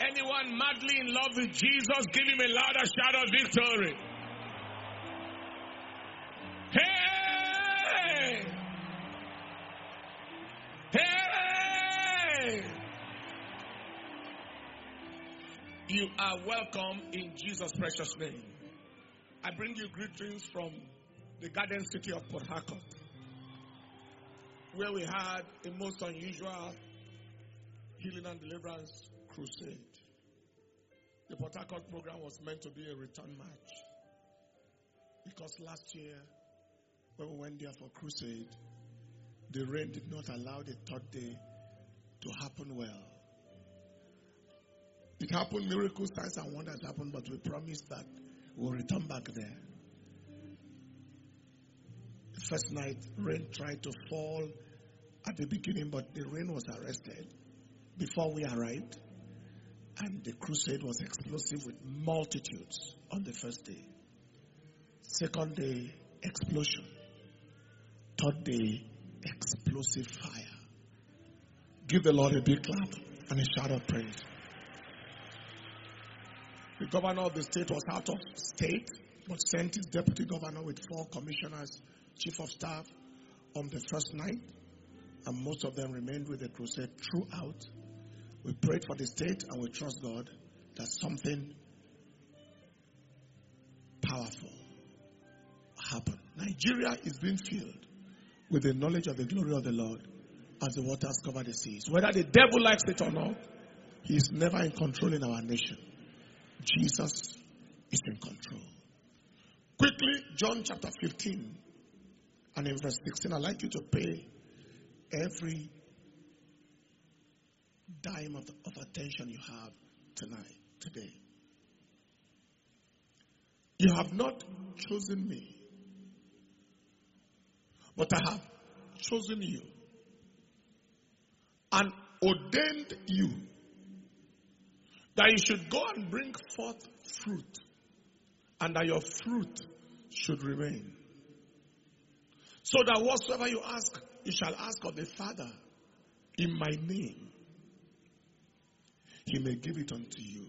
Anyone madly in love with Jesus, give him a louder shout of victory. Hey! Hey! You are welcome in Jesus' precious name. I bring you greetings from the Garden City of Port Harcourt, where we had a most unusual healing and deliverance crusade. The Port Harcourt program was meant to be a return match, because last year, when we went there for crusade, the rain did not allow the third day to happen well. It happened, miracles, signs and wonders happened, but we promised that we'll return back there. The first night, rain tried to fall at the beginning, but the rain was arrested before we arrived. And the crusade was explosive with multitudes on the first day. Second day, explosion. Third day, explosive fire. Give the Lord a big clap and a shout of praise. The governor of the state was out of state, but sent his deputy governor with 4 commissioners, chief of staff, on the first night. And most of them remained with the crusade throughout. We prayed for the state and we trust God that something powerful happened. Nigeria is being filled with the knowledge of the glory of the Lord as the waters cover the seas. Whether the devil likes it or not, he is never in control in our nation. Jesus is in control. Quickly, John chapter 15 and in verse 16, I'd like you to pay every dime of attention you have today. You have not chosen me, but I have chosen you and ordained you that you should go and bring forth fruit, and that your fruit should remain. So that whatsoever you ask, you shall ask of the Father in my name. He may give it unto you.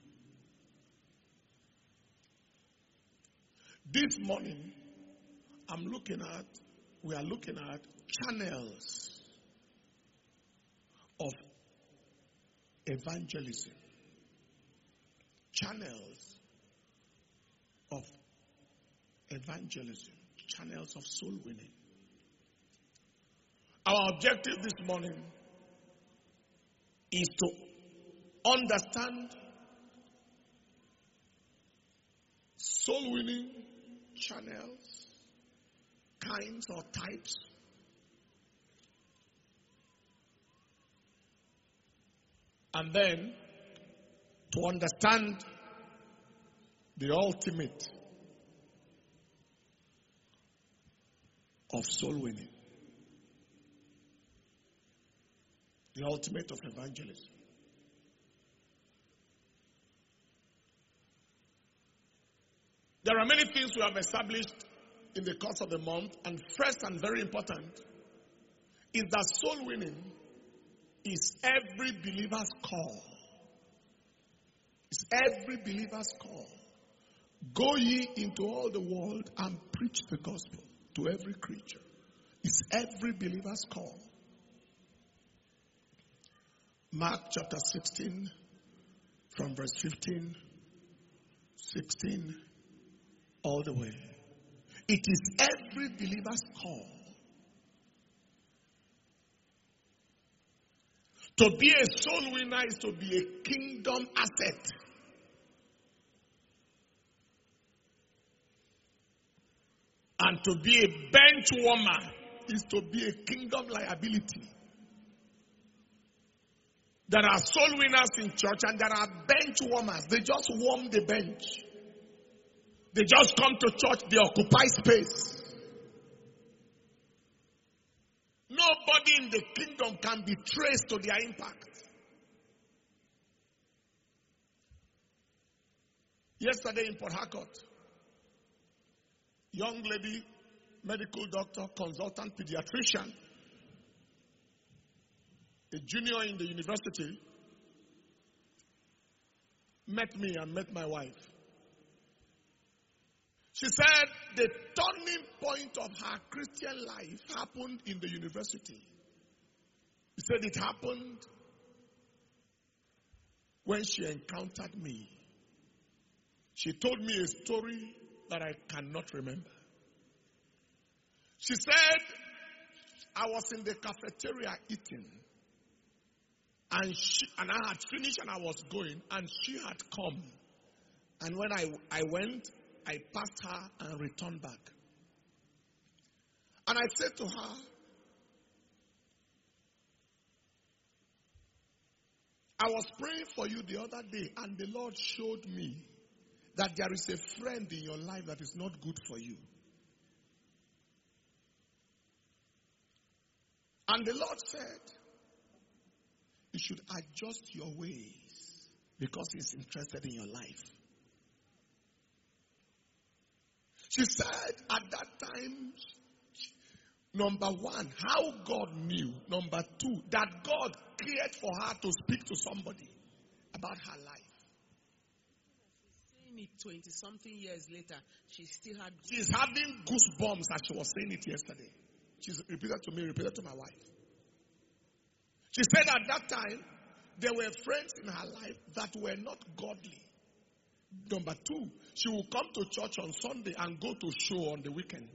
This morning, we are looking at channels of evangelism. Channels of evangelism. Channels of soul winning. Our objective this morning is to understand soul winning channels, kinds or types, and then to understand the ultimate of soul winning, the ultimate of evangelism. There are many things we have established in the course of the month, and first and very important is that soul winning is every believer's call. It's every believer's call. Go ye into all the world and preach the gospel to every creature. It's every believer's call. Mark chapter 16, from verse 15, 16, all the way. It is every believer's call to be a soul winner is to be a kingdom asset. And to be a bench warmer is to be a kingdom liability. There are soul winners in church and there are bench warmers. They just warm the bench. They just come to church, they occupy space. Nobody in the kingdom can be traced to their impact. Yesterday in Port Harcourt, young lady, medical doctor, consultant, pediatrician, a junior in the university, met me and met my wife. She said the turning point of her Christian life happened in the university. She said it happened when she encountered me. She told me a story that I cannot remember. She said, I was in the cafeteria eating, and I had finished and I was going, and she had come. And when I went, I passed her and returned back. And I said to her, I was praying for you the other day, and the Lord showed me that there is a friend in your life that is not good for you. And the Lord said, you should adjust your ways because He's interested in your life. She said at that time, number one, how God knew. Number two, that God cared for her to speak to somebody about her life. She's saying it 20-something years later. She's having goosebumps as she was saying it yesterday. She's repeated to me, repeated to my wife. She said at that time, there were friends in her life that were not godly. Number two, she will come to church on Sunday and go to show on the weekend.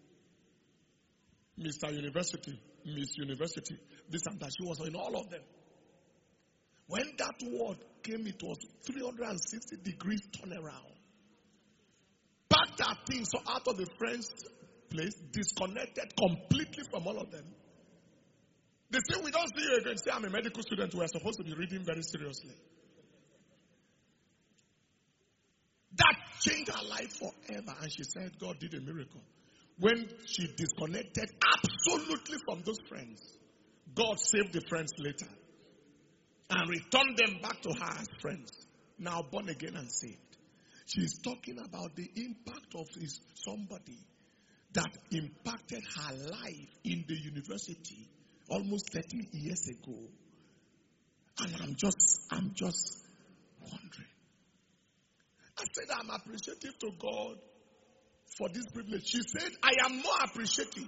Mr. University, Miss University, this and that. She was in all of them. When that word came, it was 360 degrees turnaround. Packed her things so out of the friend's place, disconnected completely from all of them. They say, we don't see you again. Say, I'm a medical student. We are supposed to be reading very seriously. That changed her life forever. And she said, God did a miracle. When she disconnected absolutely from those friends, God saved the friends later and returned them back to her as friends, now born again and saved. She's talking about the impact of somebody that impacted her life in the university almost 30 years ago. And I'm just wondering. I said, I'm appreciative to God for this privilege. She said, I am more appreciative.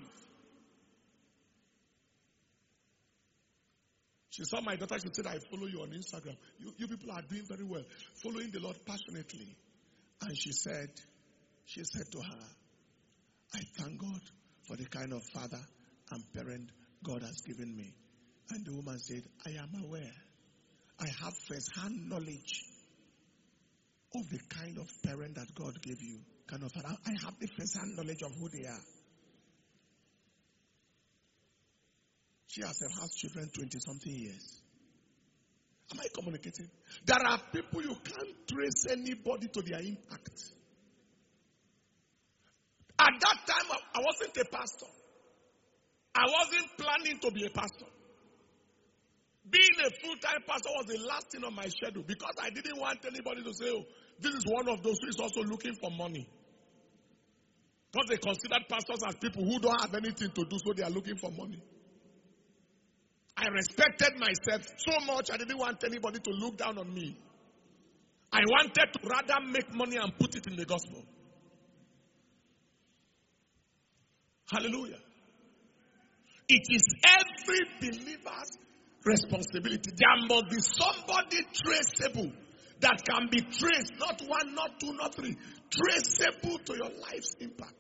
She saw my daughter. She said, I follow you on Instagram. You people are doing very well, following the Lord passionately. And she said to her, I thank God for the kind of father and parent God has given me. And the woman said, I am aware. I have first-hand knowledge of the kind of parent that God gave you. Kind of father. I have the first-hand knowledge of who they are. She herself has children 20-something years. Am I communicating? There are people you can't trace anybody to their impact. At that time, I wasn't a pastor. I wasn't planning to be a pastor. Being a full-time pastor was the last thing on my schedule because I didn't want anybody to say, oh, this is one of those who is also looking for money. Because they considered pastors as people who don't have anything to do, so they are looking for money. I respected myself so much, I didn't want anybody to look down on me. I wanted to rather make money and put it in the gospel. Hallelujah. It is every believer's responsibility. There must be somebody traceable that can be traced, not one, not two, not three, traceable to your life's impact.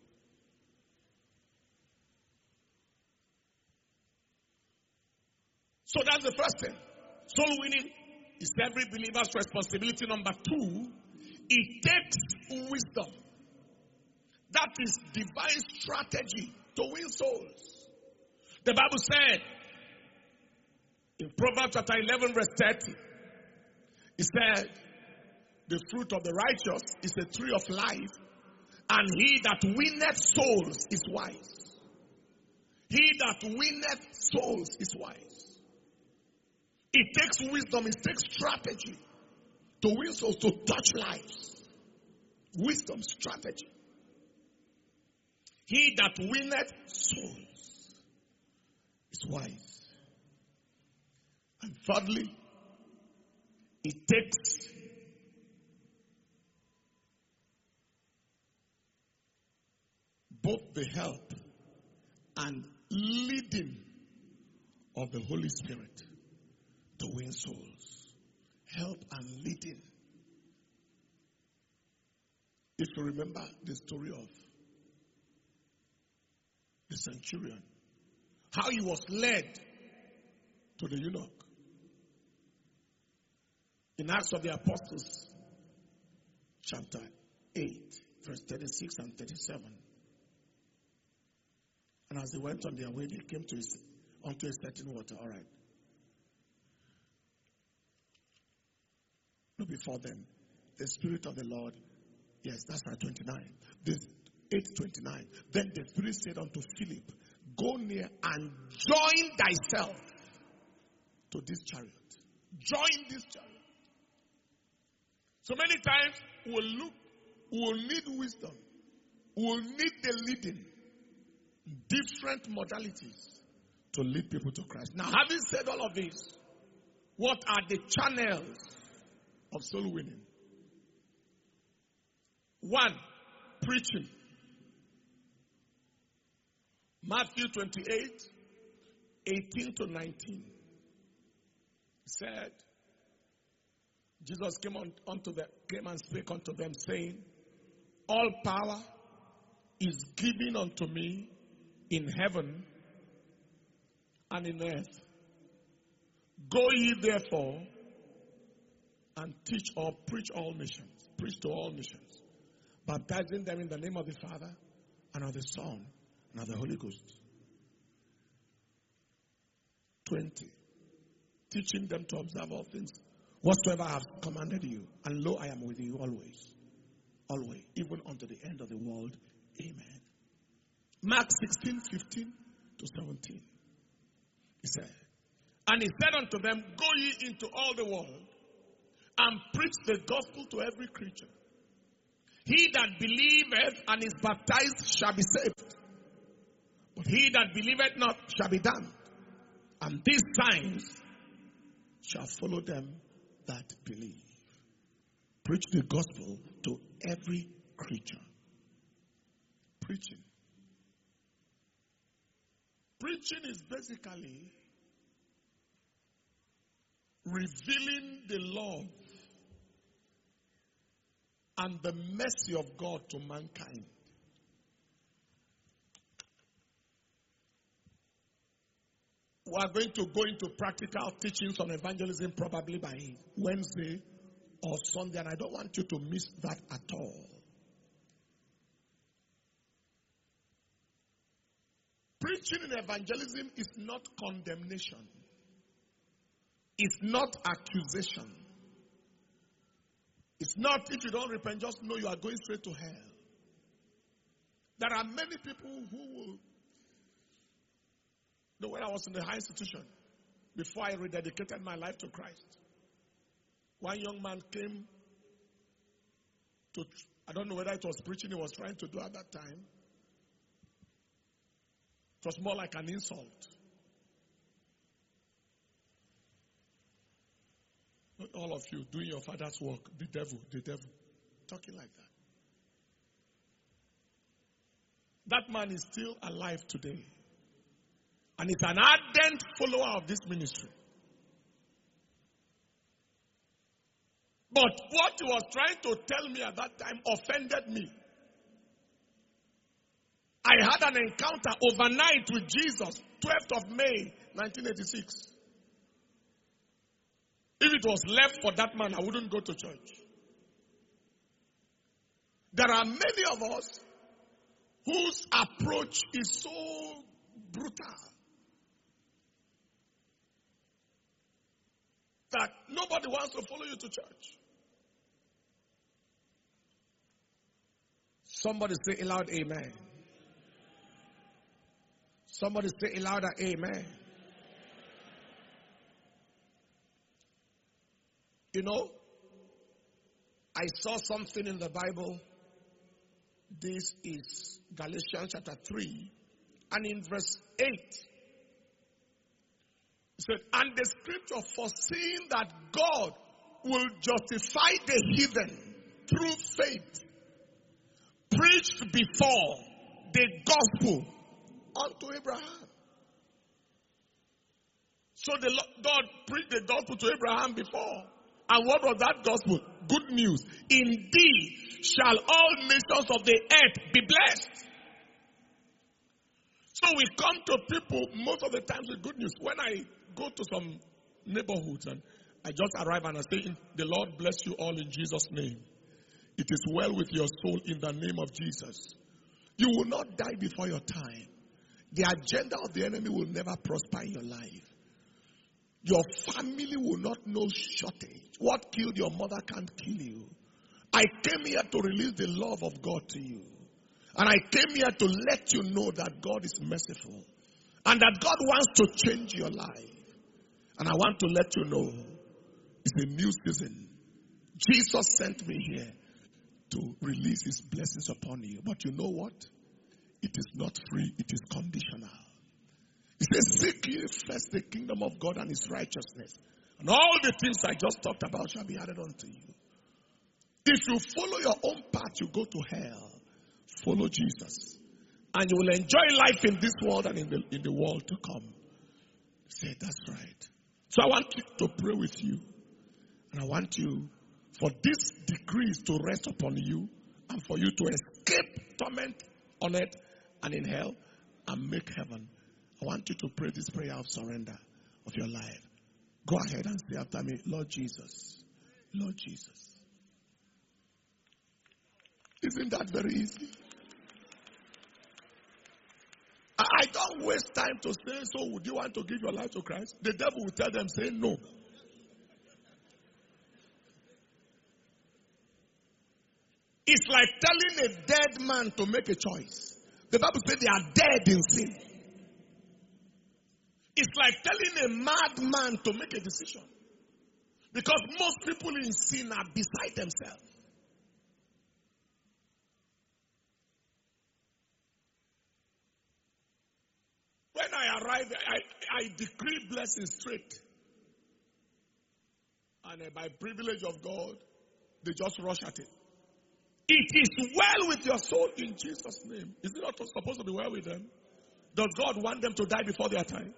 So that's the first thing. Soul winning is every believer's responsibility. Number two, it takes wisdom. That is divine strategy to win souls. The Bible said in Proverbs chapter 11 verse 30, it said, the fruit of the righteous is a tree of life, and he that winneth souls is wise. He that winneth souls is wise. It takes wisdom, it takes strategy to win souls, to touch lives. Wisdom, strategy. He that winneth souls is wise. And thirdly, it takes both the help and leading of the Holy Spirit to win souls. Help and leading. If you remember the story of the centurion, how he was led to the eunuch. In Acts of the Apostles, chapter 8, verse 36 and 37. And as they went on their way, they came to onto a certain water. All right. No, before then, the Spirit of the Lord, yes, that's right, 29. This 8:29. Then the Spirit said unto Philip, go near and join thyself to this chariot. Join this chariot. So many times we'll need wisdom. We'll need the leading. Different modalities to lead people to Christ. Now, having said all of this, what are the channels of soul winning? 1, preaching. Matthew 28, 18 to 19. Said, Jesus came and spake unto them, saying, all power is given unto me in heaven and in earth. Go ye therefore and teach or preach all nations. Preach to all nations. Baptizing them in the name of the Father and of the Son and of the Holy Ghost. 20. Teaching them to observe all things whatsoever I have commanded you. And lo, I am with you always. Always. Even unto the end of the world. Amen. Mark 16, 15 to 17. He said, and he said unto them, go ye into all the world and preach the gospel to every creature. He that believeth and is baptized shall be saved. But he that believeth not shall be damned. And these signs shall follow them that believe. Preach the gospel to every creature. Preaching. Preaching is basically revealing the love and the mercy of God to mankind. We are going to go into practical teachings on evangelism probably by Wednesday or Sunday, and I don't want you to miss that at all. Preaching in evangelism is not condemnation. It's not accusation. It's not, if you don't repent, just know you are going straight to hell. There are many people who will. When I was in the high institution, before I rededicated my life to Christ, one young man came to, I don't know whether it was preaching he was trying to do at that time. It was more like an insult. Not all of you doing your father's work, the devil, talking like that. That man is still alive today. And is an ardent follower of this ministry. But what he was trying to tell me at that time offended me. I had an encounter overnight with Jesus, 12th of May, 1986. If it was left for that man, I wouldn't go to church. There are many of us whose approach is so brutal that nobody wants to follow you to church. Somebody say aloud, amen. Somebody say louder, amen. You know, I saw something in the Bible. This is Galatians chapter 3. And in verse 8, it said, and the scripture foreseeing that God will justify the heathen through faith, preached before the gospel unto Abraham. So God preached the gospel to Abraham before. And what was that gospel? Good news. In thee shall all nations of the earth be blessed. So we come to people most of the times with good news. When I go to some neighborhoods and I just arrive and I say, the Lord bless you all in Jesus' name. It is well with your soul in the name of Jesus. You will not die before your time. The agenda of the enemy will never prosper in your life. Your family will not know shortage. What killed your mother can't kill you. I came here to release the love of God to you. And I came here to let you know that God is merciful. And that God wants to change your life. And I want to let you know it's a new season. Jesus sent me here to release his blessings upon you. But you know what? It is not free. It is conditional. He says, seek ye first the kingdom of God and his righteousness. And all the things I just talked about shall be added unto you. If you follow your own path, you go to hell. Follow Jesus. And you will enjoy life in this world and in the world to come. Say, that's right. So I want to pray with you. And I want you, for this decrees to rest upon you, and for you to escape torment on earth and in hell, and make heaven. I want you to pray this prayer of surrender of your life. Go ahead and say after me, Lord Jesus. Lord Jesus. Isn't that very easy? I don't waste time to say, so would you want to give your life to Christ? The devil will tell them, say no. It's like telling a dead man to make a choice. The Bible says they are dead in sin. It's like telling a madman to make a decision. Because most people in sin are beside themselves. When I arrive, I decree blessings straight. And by privilege of God, they just rush at it. It is well with your soul in Jesus' name. Is it not supposed to be well with them? Does God want them to die before their time?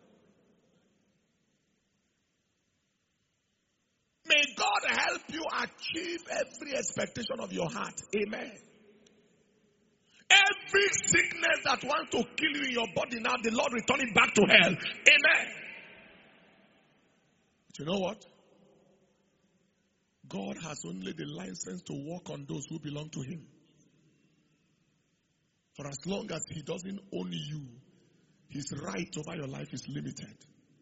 May God help you achieve every expectation of your heart. Amen. Every sickness that wants to kill you in your body now, the Lord return it back to hell. Amen. But you know what? God has only the license to work on those who belong to him. For as long as he doesn't own you, his right over your life is limited.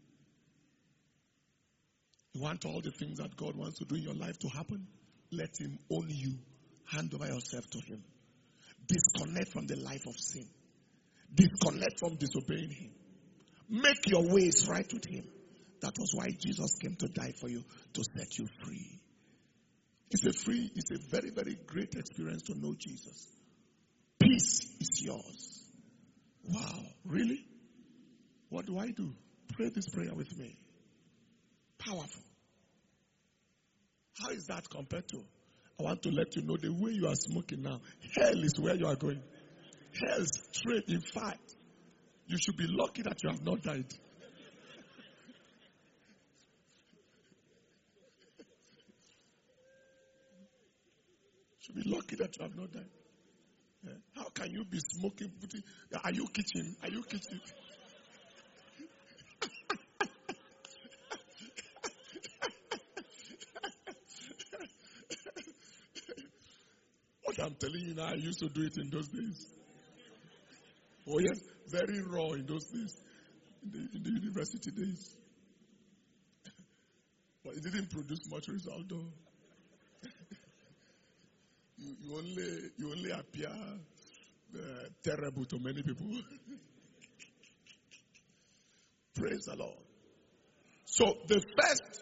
You want all the things that God wants to do in your life to happen? Let him own you. Hand over yourself to him. Disconnect from the life of sin. Disconnect from disobeying him. Make your ways right with him. That was why Jesus came to die for you, to set you free. It's a very, very great experience to know Jesus. Peace is yours. Wow, really? What do I do? Pray this prayer with me. Powerful. How is that compared to? I want to let you know the way you are smoking now. Hell is where you are going. Hell straight. In fact, you should be lucky that you have not died. You should be lucky that you have not died. Yeah. How can you be smoking? Are you kitchen? Are you kitchen? What I'm telling you now, I used to do it in those days. Oh yes, very raw in those days, in the university days. But it didn't produce much result though. You only appear terrible to many people. Praise the Lord. So the first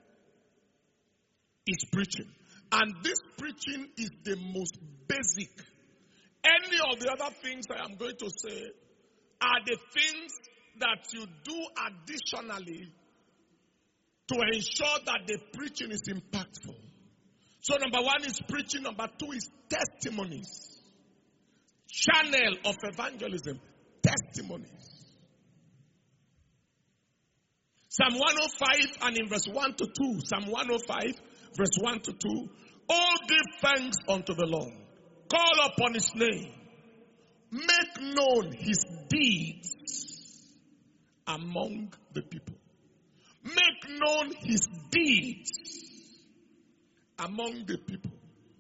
is preaching. And this preaching is the most basic. Any of the other things I am going to say are the things that you do additionally to ensure that the preaching is impactful. So number one is preaching. Number two is testimonies. channel of evangelism, testimonies. Psalm 105 and in verse 1 to 2. Psalm 105, verse 1 to 2. Oh, give thanks unto the Lord. Call upon his name. Make known his deeds among the people. Make known his deeds among the people.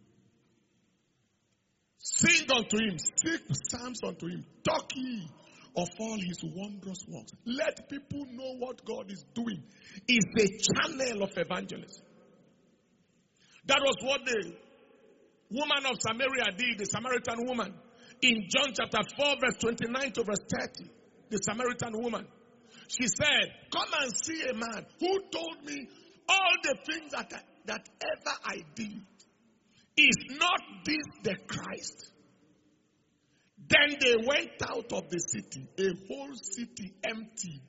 Sing unto him, sing psalms unto him, talk ye of all his wondrous works. Let people know what God is doing. It's a channel of evangelism. That was what the woman of Samaria did, the Samaritan woman. In John chapter 4, verse 29 to verse 30, the Samaritan woman, she said, come and see a man who told me all the things that ever I did. Is not this the Christ? Then they went out of the city, a whole city emptied.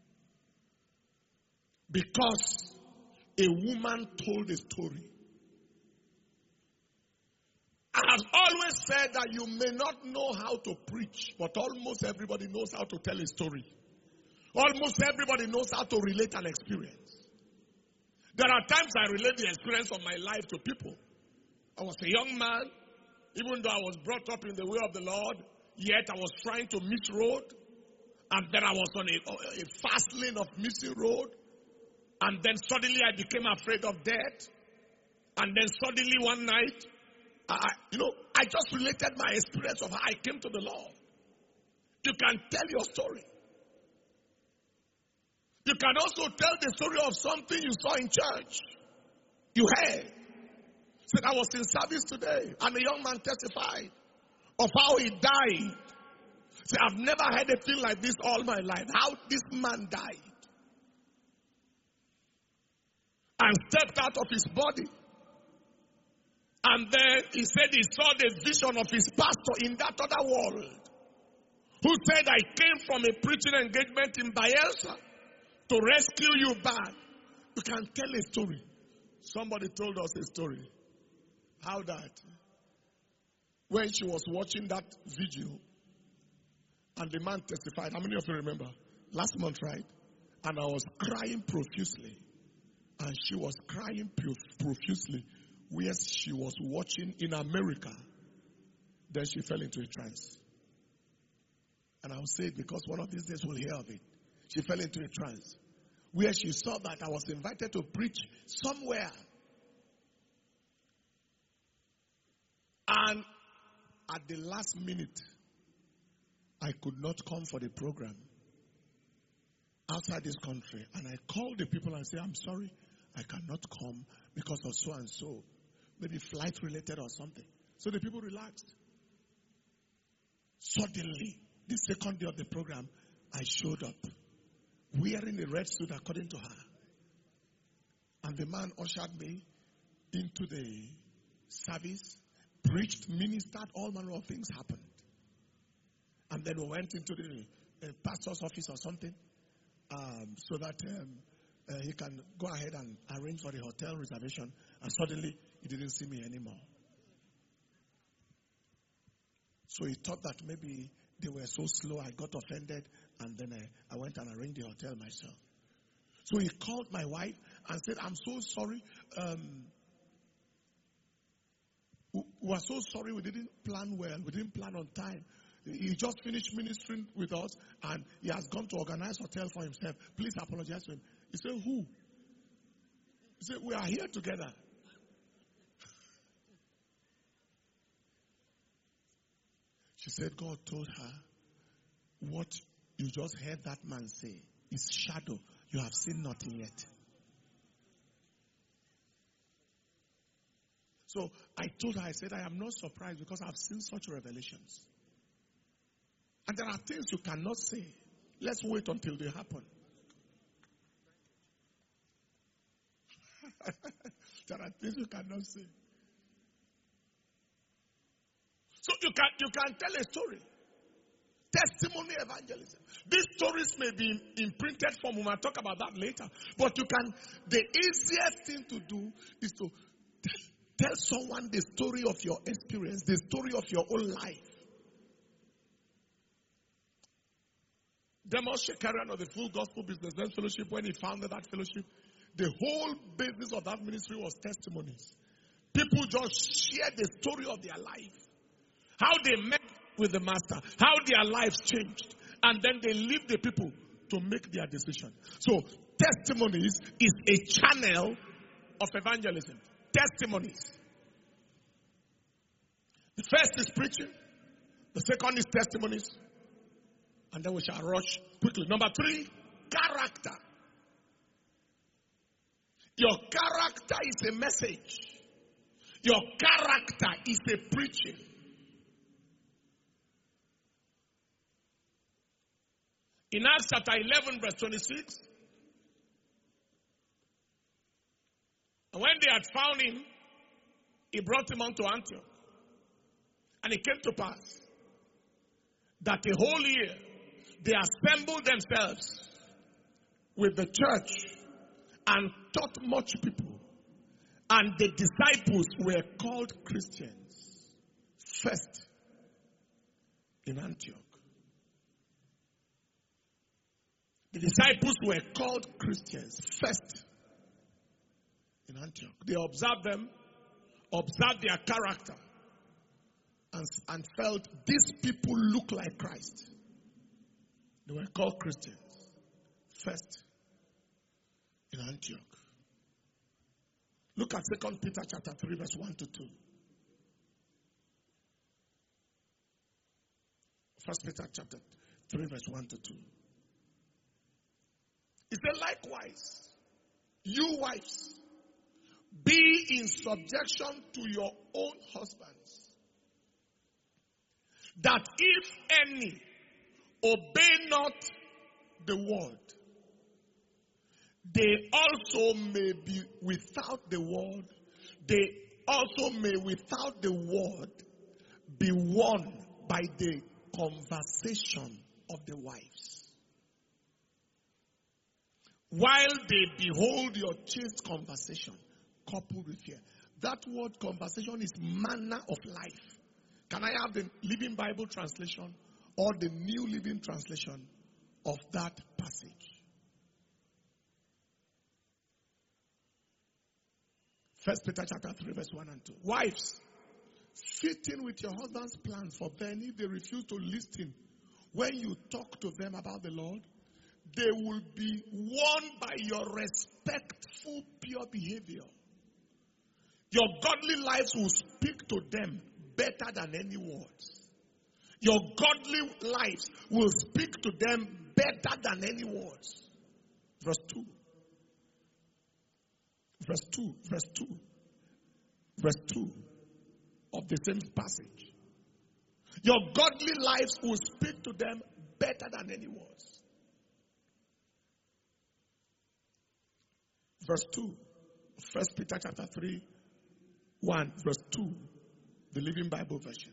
Because a woman told a story. I have always said that you may not know how to preach, but almost everybody knows how to tell a story. Almost everybody knows how to relate an experience. There are times I relate the experience of my life to people. I was a young man, even though I was brought up in the way of the Lord, yet I was trying to miss road. And then I was on a fast lane of missing road. And then suddenly I became afraid of death. And then suddenly one night, I just related my experience of how I came to the Lord. You can tell your story. You can also tell the story of something you saw in church. You heard. Said, I was in service today, and a young man testified of how he died. Said, I've never heard a thing like this all my life. How this man died. And stepped out of his body. And then he said he saw the vision of his pastor in that other world. Who said, I came from a preaching engagement in Bayelsa to rescue you back. You can tell a story. Somebody told us a story. How that when she was watching that video and the man testified, how many of you remember? Last month, right? And I was crying profusely. And she was crying profusely where she was watching in America. Then she fell into a trance. And I'll say it because one of these days we'll hear of it. She fell into a trance where she saw that I was invited to preach somewhere. And at the last minute, I could not come for the program outside this country. And I called the people and said, I'm sorry, I cannot come because of so and so. Maybe flight related or something. So the people relaxed. Suddenly, the second day of the program, I showed up wearing a red suit according to her. And the man ushered me into the service, preached, ministered, all manner of things happened. And then we went into the pastor's office or something so that he can go ahead and arrange for the hotel reservation. And suddenly, he didn't see me anymore. So he thought that maybe they were so slow, I got offended, and then I went and arranged the hotel myself. So he called my wife and said, I'm so sorry. We are so sorry we didn't plan well. We didn't plan on time. He just finished ministering with us, and he has gone to organize hotel for himself. Please apologize to him. He said, who? He said, we are here together. She said, God told her, what you just heard that man say is shadow. You have seen nothing yet. So I told her, I said, I am not surprised because I've seen such revelations. And there are things you cannot say. Let's wait until they happen. There are things you cannot say. So you can tell a story. Testimony evangelism. These stories may be in printed form. We might talk about that later. But the easiest thing to do is to tell someone the story of your experience, the story of your own life. Demos Shekarian of the Full Gospel Businessmen Fellowship, when he founded that fellowship, the whole basis of that ministry was testimonies. People just share the story of their life. How they met with the master. How their lives changed. And then they leave the people to make their decision. So, testimonies is a channel of evangelism. Testimonies. The first is preaching. The second is testimonies. And then we shall rush quickly. Number 3, character. Your character is a message. Your character is a preaching. In Acts chapter 11 verse 26, and when they had found him, he brought him unto Antioch. And it came to pass that the whole year they assembled themselves with the church and taught much people. And the disciples were called Christians first in Antioch. The disciples were called Christians first in Antioch. They observed them, observed their character, and felt these people look like Christ. They were called Christians first in Antioch. Look at 2 Peter chapter 3 verse 1 to 2. 1 Peter chapter 3 verse 1 to 2. It said, likewise, you wives, be in subjection to your own husbands, that if any obey not the word, they also may be without the word, they also may without the word be won by the conversation of the wives, while they behold your chaste conversation coupled with fear. That word conversation is manner of life. Can I have the Living Bible translation or the New Living Translation of that passage? 1 Peter chapter 3 verse 1 and 2. Wives, fit in with your husband's plans, for then if they refuse to listen when you talk to them about the Lord, they will be won by your respectful, pure behavior. Your godly lives will speak to them better than any words. Your godly lives will speak to them better than any words. Verse 2. Verse 2. Verse 2. Verse 2 of the same passage. Your godly lives will speak to them better than any words. Verse 2. 1 Peter chapter 3, 1, verse 2. The Living Bible version.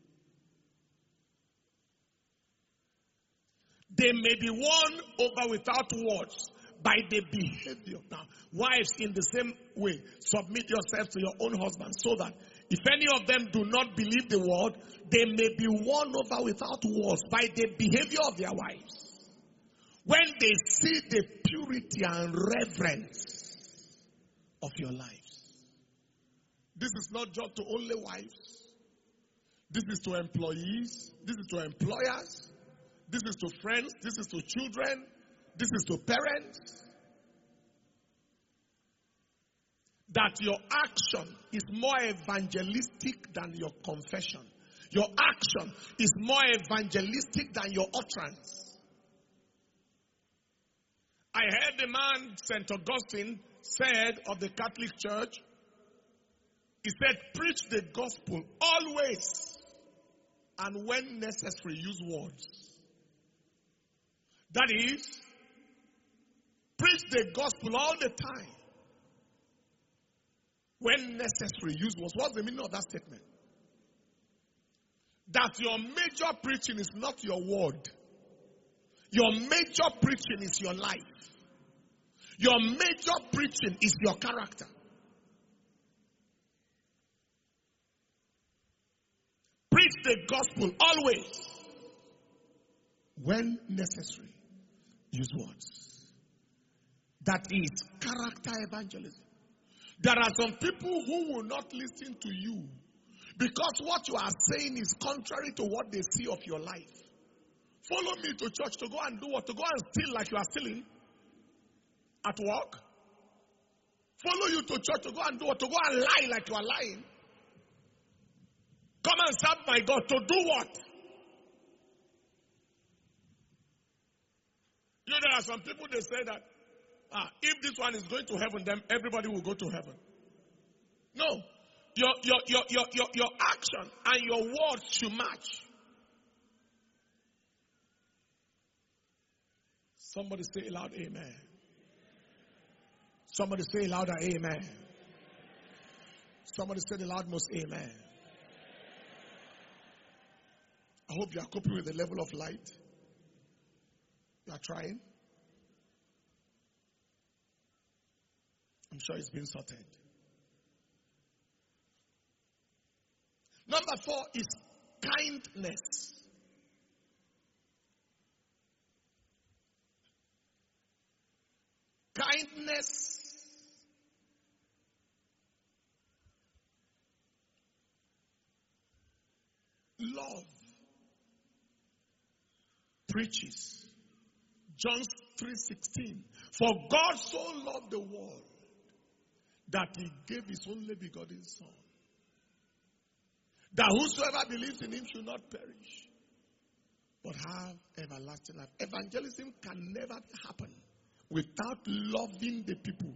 They may be won over without words by the behavior. Now, wives, in the same way, submit yourself to your own husband, so that if any of them do not believe the word, they may be won over without words by the behavior of their wives. When they see the purity and reverence of your lives. This is not just to only wives. This is to employees. This is to employers. This is to friends. This is to children. This is to parents. That your action is more evangelistic than your confession. Your action is more evangelistic than your utterance. I heard the man, St. Augustine, said of the Catholic Church, he said, preach the gospel always, and when necessary, use words. That is, preach the gospel all the time. When necessary, use words. What's the meaning of that statement? That your major preaching is not your word. Your major preaching is your life. Your major preaching is your character. Preach the gospel always, when necessary. use words. That is character evangelism. There are some people who will not listen to you because what you are saying is contrary to what they see of your life. Follow me to church to go and do what? To go and steal like you are stealing at work? Follow you to church to go and do what? To go and lie like you are lying? Come and serve my God to do what? You know, there are some people, they say that if this one is going to heaven, then everybody will go to heaven. No. Your action and your words should match. Somebody say loud amen. Somebody say louder amen. Somebody say the loudmost amen. I hope you are coping with the level of light. You are trying. I'm sure it's been sorted. Number 4 is kindness. Kindness love preaches. John 3:16. For God so loved the world that he gave his only begotten Son, that whosoever believes in him should not perish, but have everlasting life. Evangelism can never happen without loving the people.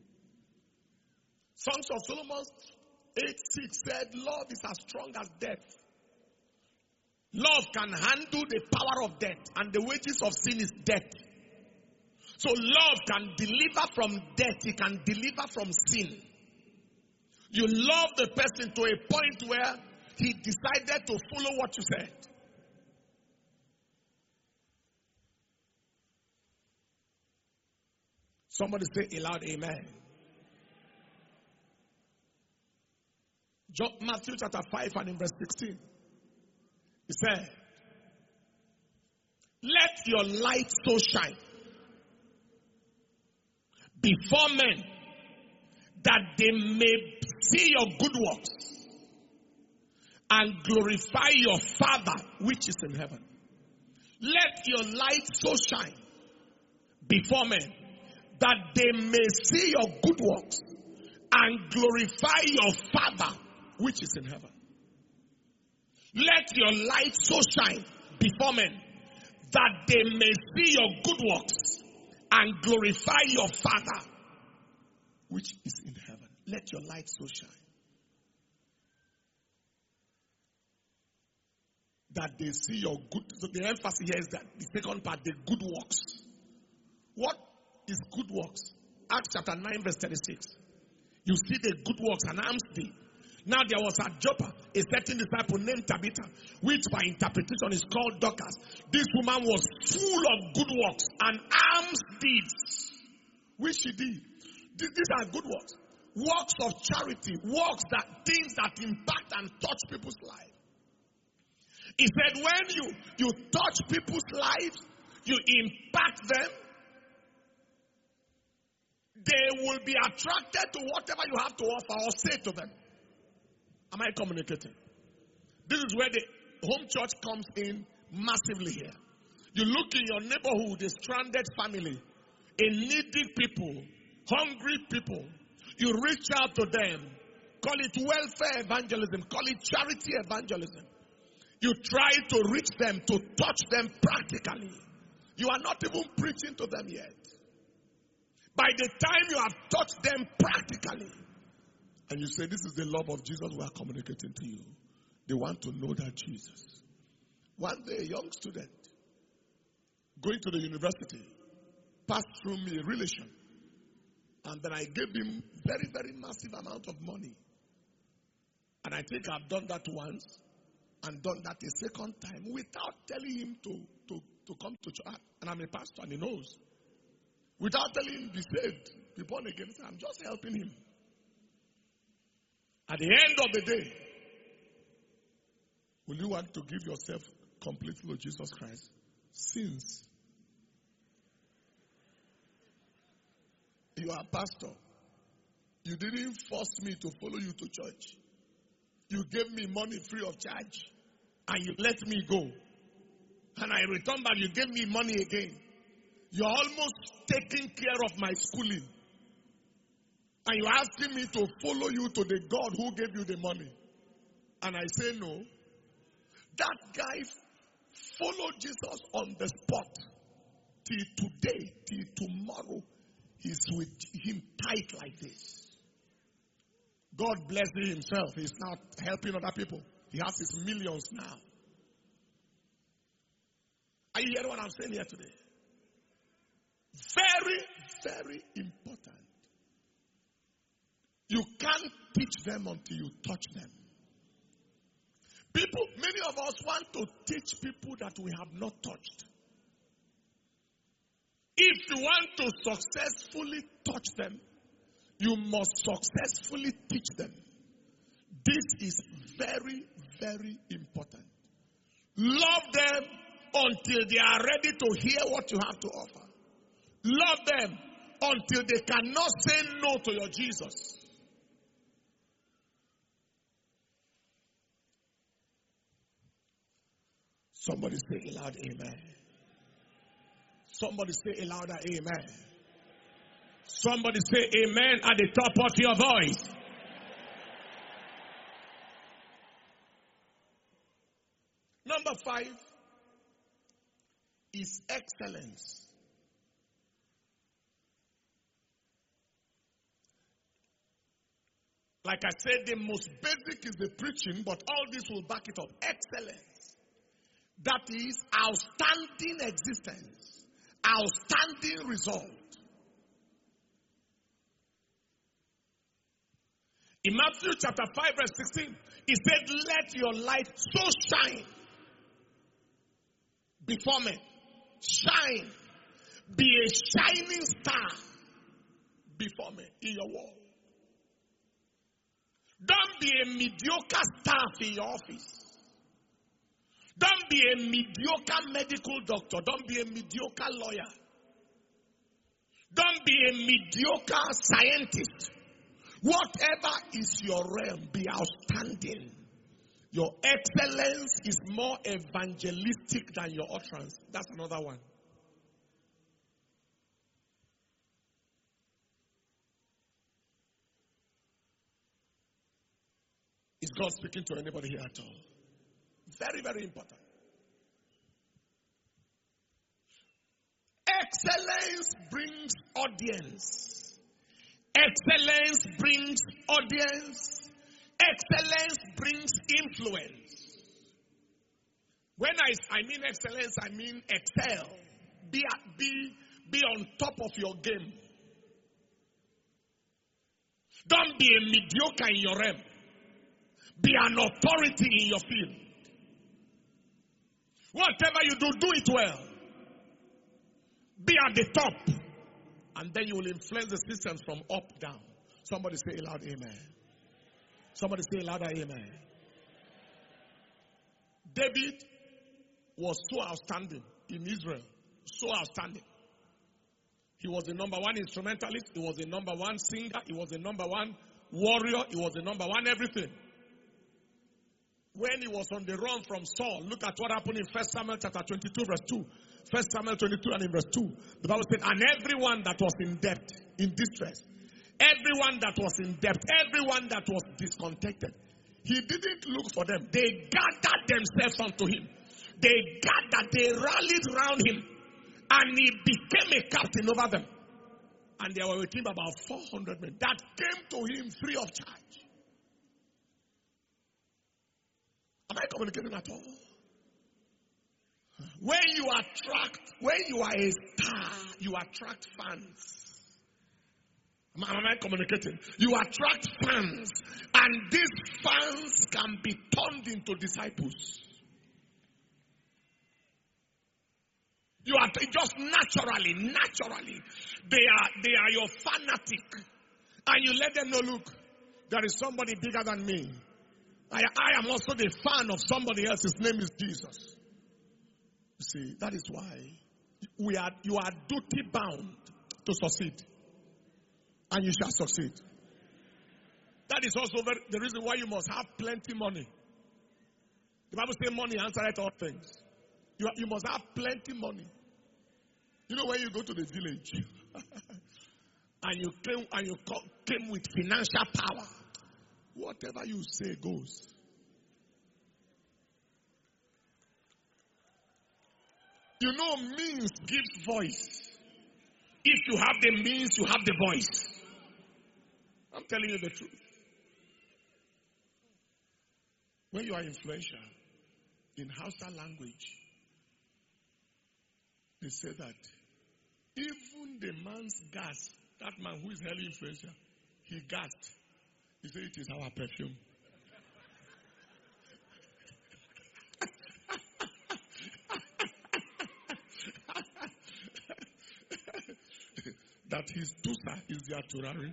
Songs of Solomon 8:6 said, love is as strong as death. Love can handle the power of death, and the wages of sin is death. So love can deliver from death, it can deliver from sin. You love the person to a point where he decided to follow what you said. Somebody say aloud amen. Matthew chapter 5 and in verse 16. He said, let your light so shine before men that they may see your good works and glorify your Father which is in heaven. Let your light so shine before men that they may see your good works and glorify your Father which is in heaven. Let your light so shine before men that they may see your good works and glorify your Father which is in heaven. Let your light so shine that they see your good. So the emphasis here is that the second part, the good works. What is good works? Acts chapter 9 verse 36. You see the good works and alms did. Now there was at Joppa a certain disciple named Tabitha, which by interpretation is called Dorcas. This woman was full of good works and alms deeds, which she did. These are good works. Works of charity, works that things that impact and touch people's lives. He said when you touch people's lives, you impact them, they will be attracted to whatever you have to offer or say to them. Am I communicating? This is where the home church comes in massively here. You look in your neighborhood, a stranded family, a needy people, hungry people. You reach out to them. Call it welfare evangelism. Call it charity evangelism. You try to reach them, to touch them practically. You are not even preaching to them yet. By the time you have touched them practically, and you say, this is the love of Jesus we are communicating to you. They want to know that Jesus. One day, a young student going to the university passed through me, a relation. And then I gave him very, very massive amount of money. And I think I've done that once and done that a second time without telling him to come to church. And I'm a pastor and he knows. Without telling him to be saved, be born again. I'm just helping him. At the end of the day, will you want to give yourself completely to Jesus Christ? Since you are a pastor. You didn't force me to follow you to church. You gave me money free of charge. And you let me go. And I returned back, you gave me money again. You're almost taking care of my schooling. And you're asking me to follow you to the God who gave you the money. And I say no. That guy followed Jesus on the spot. Till today, till tomorrow, he's with him tight like this. God bless him himself. He's not helping other people. He has his millions now. Are you hearing what I'm saying here today? Very, very important. You can't teach them until you touch them. People, many of us want to teach people that we have not touched. If you want to successfully touch them, you must successfully teach them. This is very, very important. Love them until they are ready to hear what you have to offer. Love them until they cannot say no to your Jesus. Somebody say a loud amen. Somebody say a louder amen. Somebody say amen at the top of your voice. Number 5 is excellence. Like I said, the most basic is the preaching, but all this will back it up. Excellence. That is outstanding existence. Outstanding result. In Matthew chapter 5 verse 16, he said, let your light so shine before men. Shine. Be a shining star before men in your world. Don't be a mediocre staff in your office. Don't be a mediocre medical doctor. Don't be a mediocre lawyer. Don't be a mediocre scientist. Whatever is your realm, be outstanding. Your excellence is more evangelistic than your utterance. That's another one. Is God speaking to anybody here at all? Very, very important. Excellence brings audience. Excellence brings audience. Excellence brings influence. When I mean excellence, I mean excel. Be on top of your game. Don't be a mediocre in your realm. Be an authority in your field. Whatever you do, do it well. Be at the top. And then you will influence the systems from up down. Somebody say a loud amen. Somebody say a louder amen. David was so outstanding in Israel. So outstanding. He was the number one instrumentalist. He was the number one singer. He was the number one warrior. He was the number one everything. When he was on the run from Saul, look at what happened in 1 Samuel chapter 22 verse 2. 1 Samuel 22 and in verse 2. The Bible said, and everyone that was in debt, in distress, everyone that was in debt, everyone that was discontented, he didn't look for them. They gathered themselves unto him. They rallied around him. And he became a captain over them. And there were with him about 400 men that came to him free of charge. Am I communicating at all? When you are a star, you attract fans. Am I communicating? You attract fans. And these fans can be turned into disciples. You are just naturally, they are your fanatic. And you let them know, look, there is somebody bigger than me. I am also the fan of somebody else. His name is Jesus. You see, that is why you are duty bound to succeed. and you shall succeed. That is also the reason why you must have plenty money. The Bible says money answereth all things. You must have plenty money. You know when you go to the village and you came with financial power, whatever you say goes. You know, means gives voice. If you have the means, you have the voice. I'm telling you the truth. When you are influential, in Hausa language, they say that even the man's gas, that man who is highly influential, he gasped. He said, it is our perfume. That his tusa is their turari.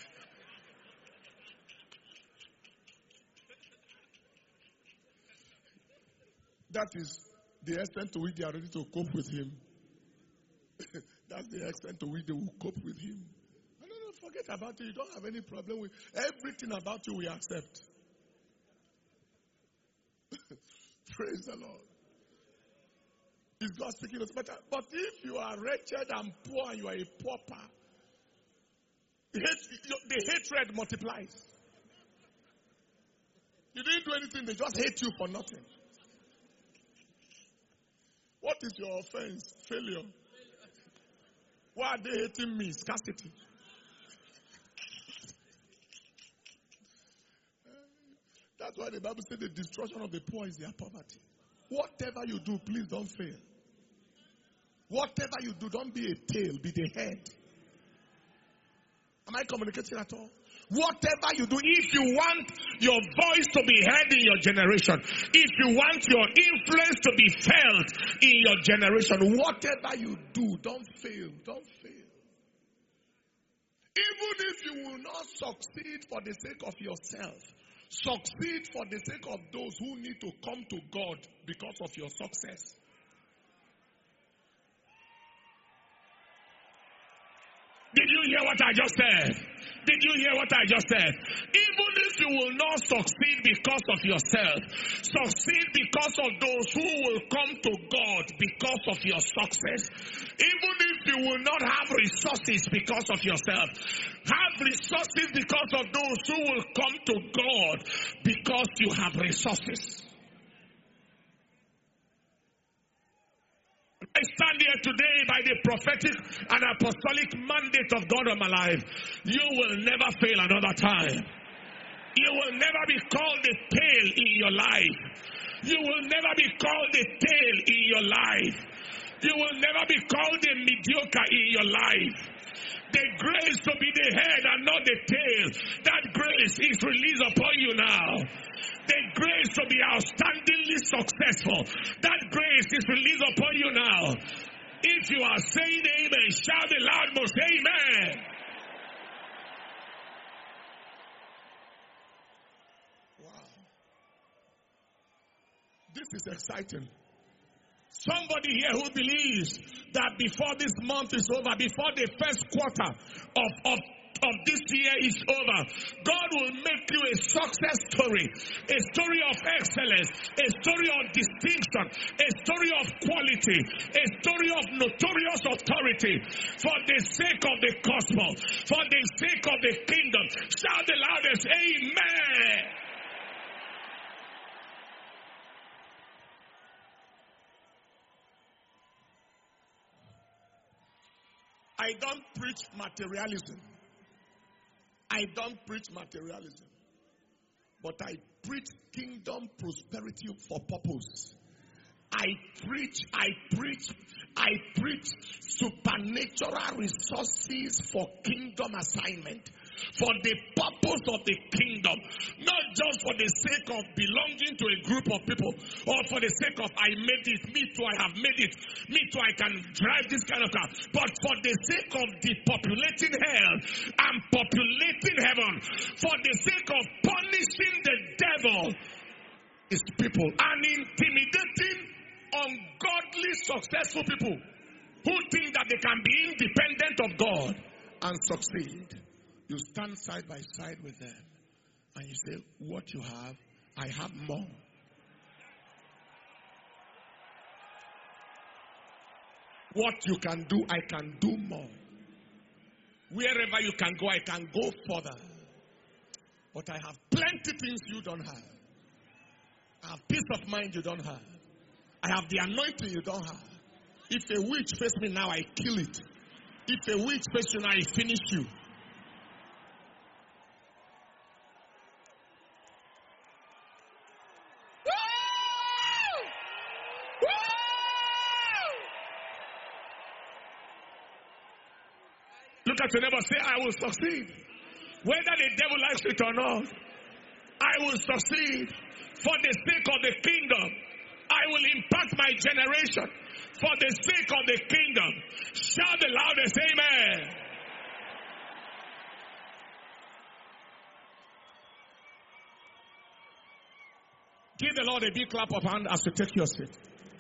That is the extent to which they are ready to cope with him. That's the extent to which they will cope with him. No, forget about it. You don't have any problem with everything about you we accept. Praise the Lord. Is God speaking to us better? But if you are wretched and poor and you are a pauper, the hatred multiplies. You didn't do anything, they just hate you for nothing. What is your offense? Failure. Why are they hating me? Scarcity. That's why the Bible says the destruction of the poor is their poverty. Whatever you do, please don't fail. Whatever you do, don't be a tail, be the head. Am I communicating at all? Whatever you do, if you want your voice to be heard in your generation, if you want your influence to be felt in your generation, whatever you do, don't fail, don't fail. Even if you will not succeed for the sake of yourself, succeed for the sake of those who need to come to God because of your success. Did you hear what I just said? Did you hear what I just said? Even if you will not succeed because of yourself, succeed because of those who will come to God because of your success. Even if you will not have resources because of yourself, have resources because of those who will come to God because you have resources. I stand here today by the prophetic and apostolic mandate of God on my life. You will never fail another time. You will never be called a tail in your life. You will never be called a tail in your life. You will never be called a mediocre in your life. The grace to be the head and not the tail, that grace is released upon you now. The grace to be outstandingly successful, that grace is released upon you now. If you are saying amen, shout the loud most amen. Wow. This is exciting. Somebody here who believes that before this month is over, before the first quarter of this year is over, God will make you a success story, a story of excellence, a story of distinction, a story of quality, a story of notorious authority for the sake of the gospel, for the sake of the kingdom. Shout the loudest, amen. I don't preach materialism. I don't preach materialism. But I preach kingdom prosperity for purpose. I preach supernatural resources for kingdom assignment. For the purpose of the kingdom. Not just for the sake of belonging to a group of people. Or for the sake of I made it, me too I have made it. Me too I can drive this kind of car. But for the sake of depopulating hell and populating heaven. For the sake of punishing the devil, his people. And intimidating ungodly successful people. Who think that they can be independent of God and succeed. You stand side by side with them and you say, what you have, I have more. What you can do, I can do more. Wherever you can go, I can go further. But I have plenty things you don't have. I have peace of mind you don't have. I have the anointing you don't have. If a witch face me now, I kill it. If a witch face you now, I finish you. Look at your neighbor, say, I will succeed. Whether the devil likes it or not, I will succeed. For the sake of the kingdom, I will impact my generation. For the sake of the kingdom, shout the loudest, amen. Give the Lord a big clap of hand as you take your seat.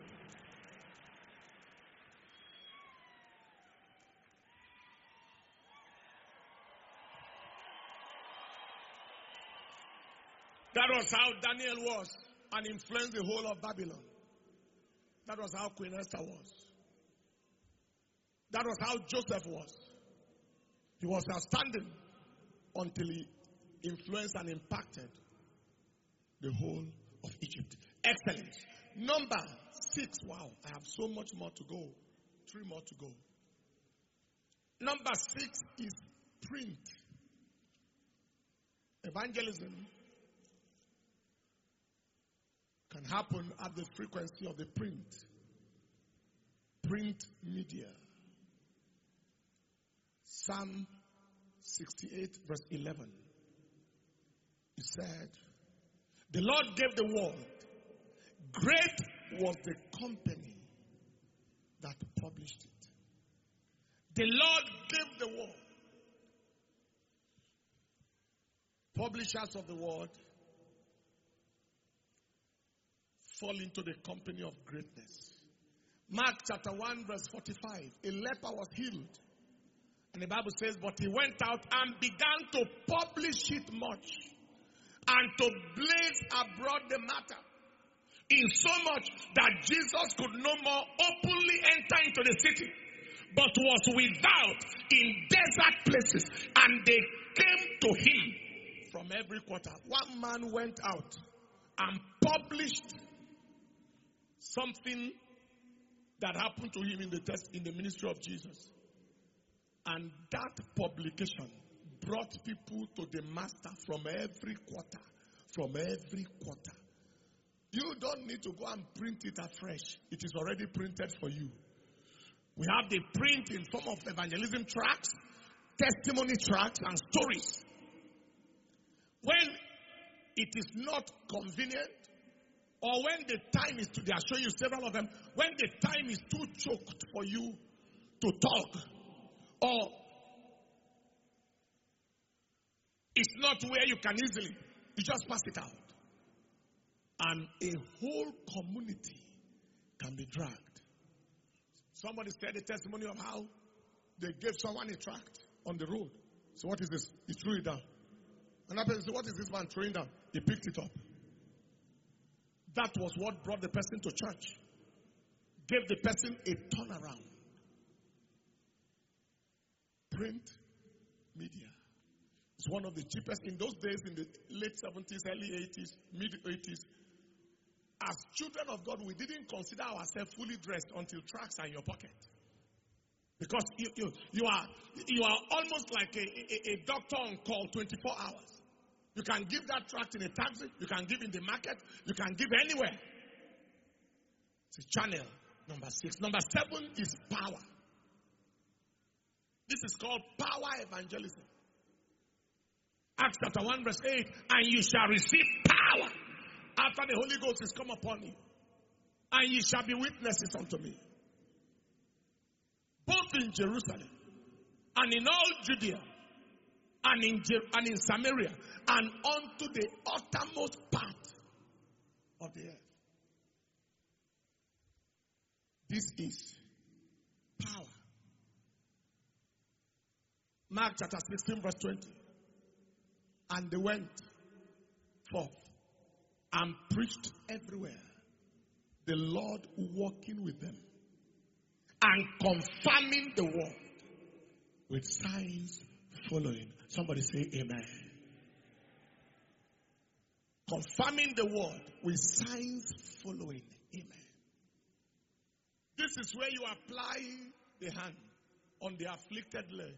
That was how Daniel was and influenced the whole of Babylon. That was how Queen Esther was. That was how Joseph was. He was outstanding until he influenced and impacted the whole of Egypt. Excellent. Number 6. Wow, I have so much more to go. 3 more to go. Number 6 is print. Evangelism can happen at the frequency of the print media. Psalm 68 verse 11. He said, the Lord gave the word. Great was the company that published it. The Lord gave the word. Publishers of the word fall into the company of greatness. Mark chapter 1 verse 45. A leper was healed. And the Bible says, but he went out and began to publish it much and to blaze abroad the matter. In so much that Jesus could no more openly enter into the city, but was without in desert places. And they came to him from every quarter. One man went out and published something that happened to him in the ministry of Jesus. And that publication brought people to the master from every quarter. From every quarter. You don't need to go and print it afresh. It is already printed for you. We have the print in form of evangelism tracts, testimony tracts, and stories. When it is not convenient, or when the time is they are showing you several of them, when the time is too choked for you to talk, or it's not where you can easily, you just pass it out. And a whole community can be dragged. Somebody said the testimony of how they gave someone a tract on the road. So what is this? He threw it down. Another person said, what is this man throwing down? He picked it up. That was what brought the person to church. Gave the person a turnaround. Print media. It's one of the cheapest. In those days, in the late 70s, early 80s, mid 80s, as children of God, we didn't consider ourselves fully dressed until tracts are in your pocket. Because you are almost like a doctor on call 24 hours. You can give that tract in a taxi. You can give in the market. You can give anywhere. It's a channel. Number 6. Number 7 is power. This is called power evangelism. Acts chapter 1 verse 8. And you shall receive power after the Holy Ghost is come upon you. And ye shall be witnesses unto me. Both in Jerusalem and in all Judea and in Samaria and unto the uttermost part of the earth. This is power. Mark chapter 16 verse 20. And they went forth and preached everywhere, the Lord walking with them and confirming the word with signs following. Somebody say amen. Confirming the word with signs following. Amen. This is where you apply the hand on the afflicted leg.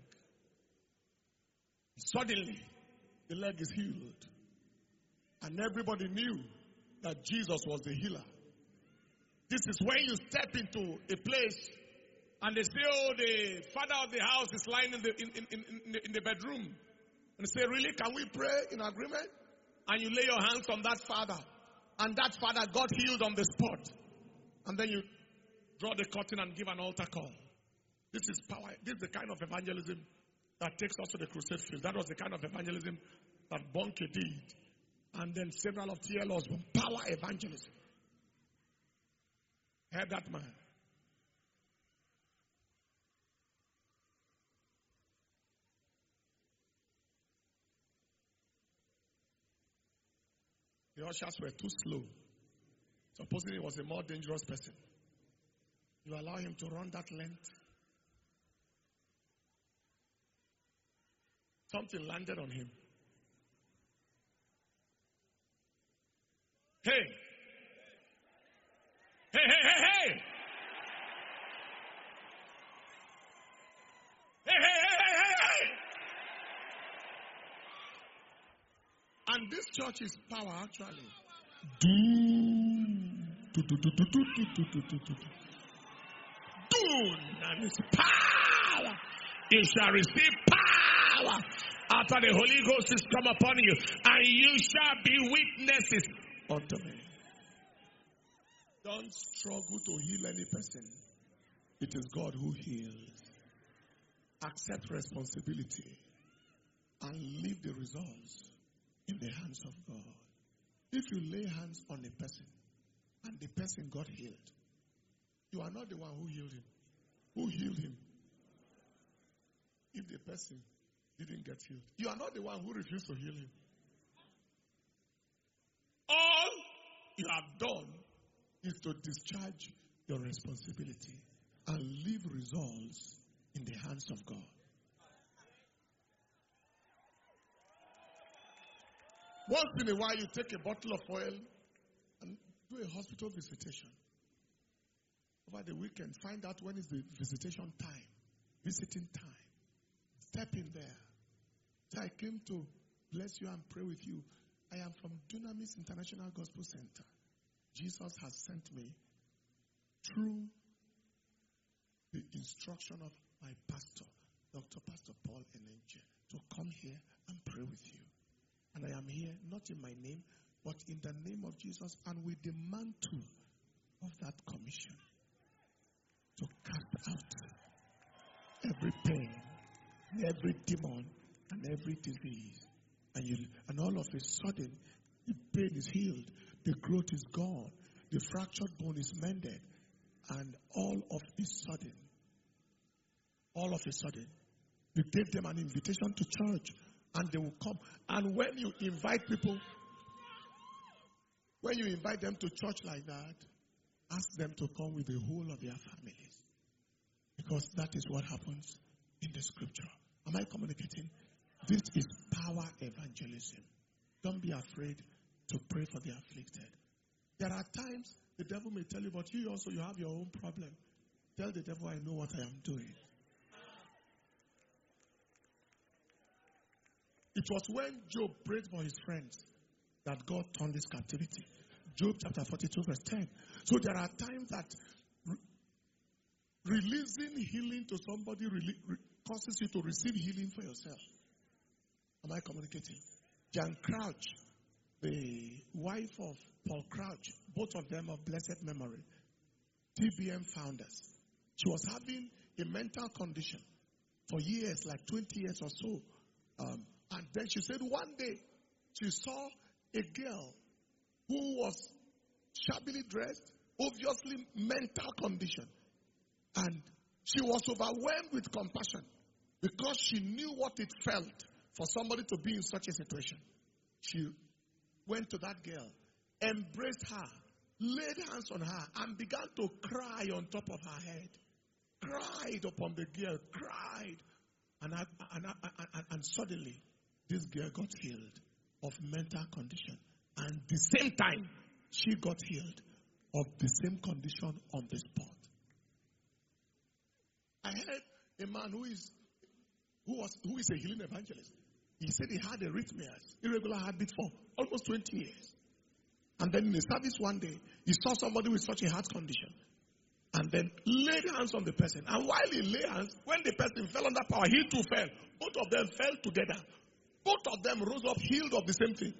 Suddenly, the leg is healed. And everybody knew that Jesus was the healer. This is when you step into a place and they say, oh, the father of the house is lying in the bedroom. And they say, really, can we pray in agreement? And you lay your hands on that father. And that father got healed on the spot. And then you draw the curtain and give an altar call. This is power. This is the kind of evangelism that takes us to the crusade field. That was the kind of evangelism that Bonke did. And then several of T.L. Osborne. Power evangelism. Heard that man. The ushers were too slow. Supposing he was a more dangerous person. You allow him to run that length. Something landed on him. Hey! Hey, hey, hey, hey! Hey, hey, hey, hey, hey, hey! And this church is power, actually. And it's power. You shall receive power after the Holy Ghost is come upon you, and you shall be witnesses unto me. Don't struggle to heal any person. It is God who heals. Accept responsibility and leave the results in the hands of God. If you lay hands on a person and the person got healed, you are not the one who healed him. Who healed him? If the person didn't get healed, you are not the one who refused to heal him. All you have done is to discharge your responsibility and leave results in the hands of God. Once in a while, you take a bottle of oil and do a hospital visitation. Over the weekend, find out when is the visitation time, visiting time. Step in there. So I came to bless you and pray with you. I am from Dunamis International Gospel Center. Jesus has sent me through the instruction of my pastor, Dr. Pastor Paul Enenche, to come here and pray with you. And I am here not in my name, but in the name of Jesus, and with the mantle of that commission to cast out every pain, every demon, and every disease. And all of a sudden, the pain is healed, the growth is gone, the fractured bone is mended, and all of a sudden, you give them an invitation to church, and they will come. And when you invite people, when you invite them to church like that, ask them to come with the whole of their families. Because that is what happens in the scripture. Am I communicating? This is power evangelism. Don't be afraid to pray for the afflicted. There are times the devil may tell you, but you have your own problem. Tell the devil, I know what I am doing. It was when Job prayed for his friends that God turned his captivity. Job chapter 42 verse 10. So there are times that releasing healing to somebody causes you to receive healing for yourself. Am I communicating? Jan Crouch, the wife of Paul Crouch, both of them of blessed memory, TBM founders. She was having a mental condition for years, like 20 years or so. And then she said one day she saw a girl who was shabbily dressed, obviously mental condition. And she was overwhelmed with compassion because she knew what it felt for somebody to be in such a situation. She went to that girl, embraced her, laid hands on her, and began to cry on top of her head. Cried upon the girl, cried. And suddenly, this girl got healed of mental condition. And the same time, she got healed of the same condition on the spot. I heard a man who is a healing evangelist. He said he had arrhythmias, irregular heartbeat for almost 20 years. And then in the service one day, he saw somebody with such a heart condition. And then laid hands on the person. And while he laid hands, when the person fell under power, he too fell. Both of them fell together. Both of them rose up healed of the same thing.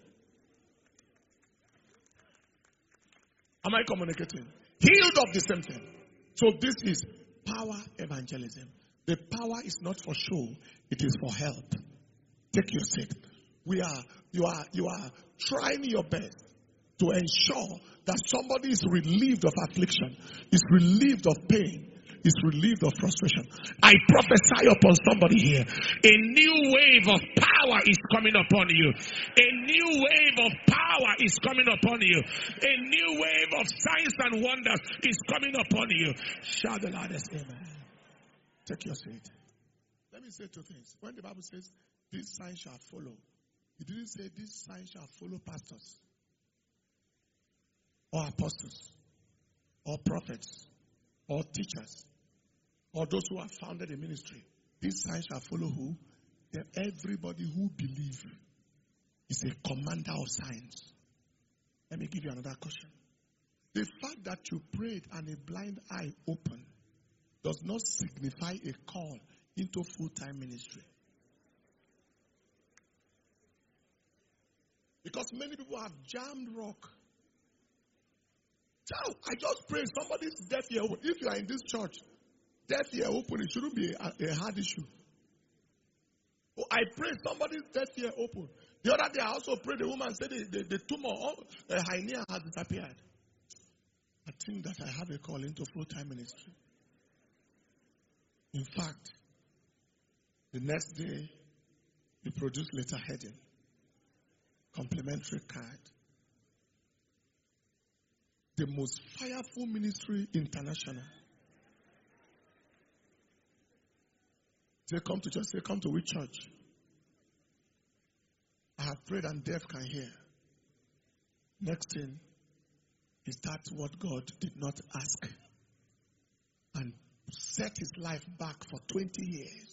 Am I communicating? Healed of the same thing. So this is power evangelism. The power is not for show, it is for help. Take your seat. You are trying your best to ensure that somebody is relieved of affliction, is relieved of pain, is relieved of frustration. I prophesy upon somebody here. A new wave of power is coming upon you. A new wave of power is coming upon you. A new wave of signs and wonders is coming upon you. Shout the loudest amen. Take your seat. Let me say two things. When the Bible says, these signs shall follow, it didn't say these signs shall follow pastors or apostles or prophets or teachers or those who have founded a ministry. These signs shall follow who? That everybody who believes is a commander of signs. Let me give you another question. The fact that you prayed and a blind eye opened does not signify a call into full-time ministry. Because many people have jammed rock. So I just pray somebody's deaf ear open. If you are in this church, deaf ear open, it shouldn't be a hard issue. Oh, I pray somebody's deaf ear open. The other day I also prayed, the woman said the tumor of hernia has disappeared. I think that I have a call into full-time ministry. In fact, the next day, we produced letterheading, complimentary card. The most fireful ministry international. Say, come to church. Say, come to which church? I have prayed and deaf can hear. Next thing is that what God did not ask and set his life back for 20 years.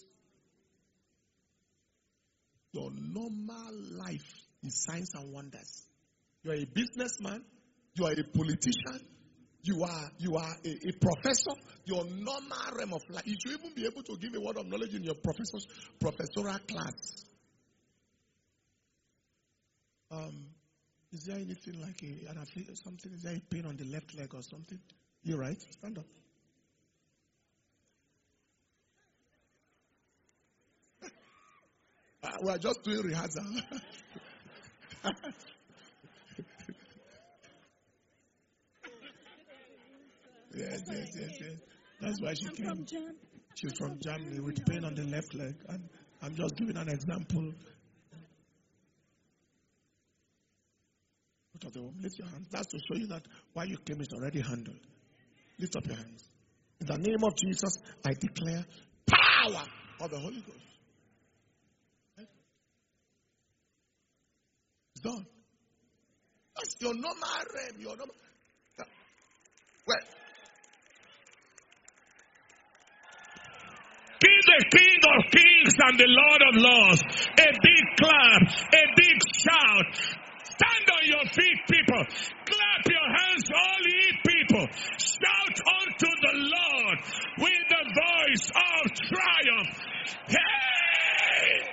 Your normal life is signs and wonders. You are a businessman. You are a politician. You are a professor. Your normal realm of life. You should even be able to give a word of knowledge in your professorial class. Is there anything like something? Is there a pain on the left leg or something? You right? Stand up. We are just doing rehearsal. Yes. That's why she came. She's from Germany with pain on the left leg. And I'm just giving an example. Out of the womb. Lift your hands. That's to show you that why you came is already handled. Lift up your hands. In the name of Jesus, I declare power of the Holy Ghost. It's done. That's your normal realm. Your normal. Well, He's the King of Kings and the Lord of Lords. A big clap, a big shout. Stand on your feet, people. Clap your hands, all ye people. Shout unto the Lord with the voice of triumph. Hey!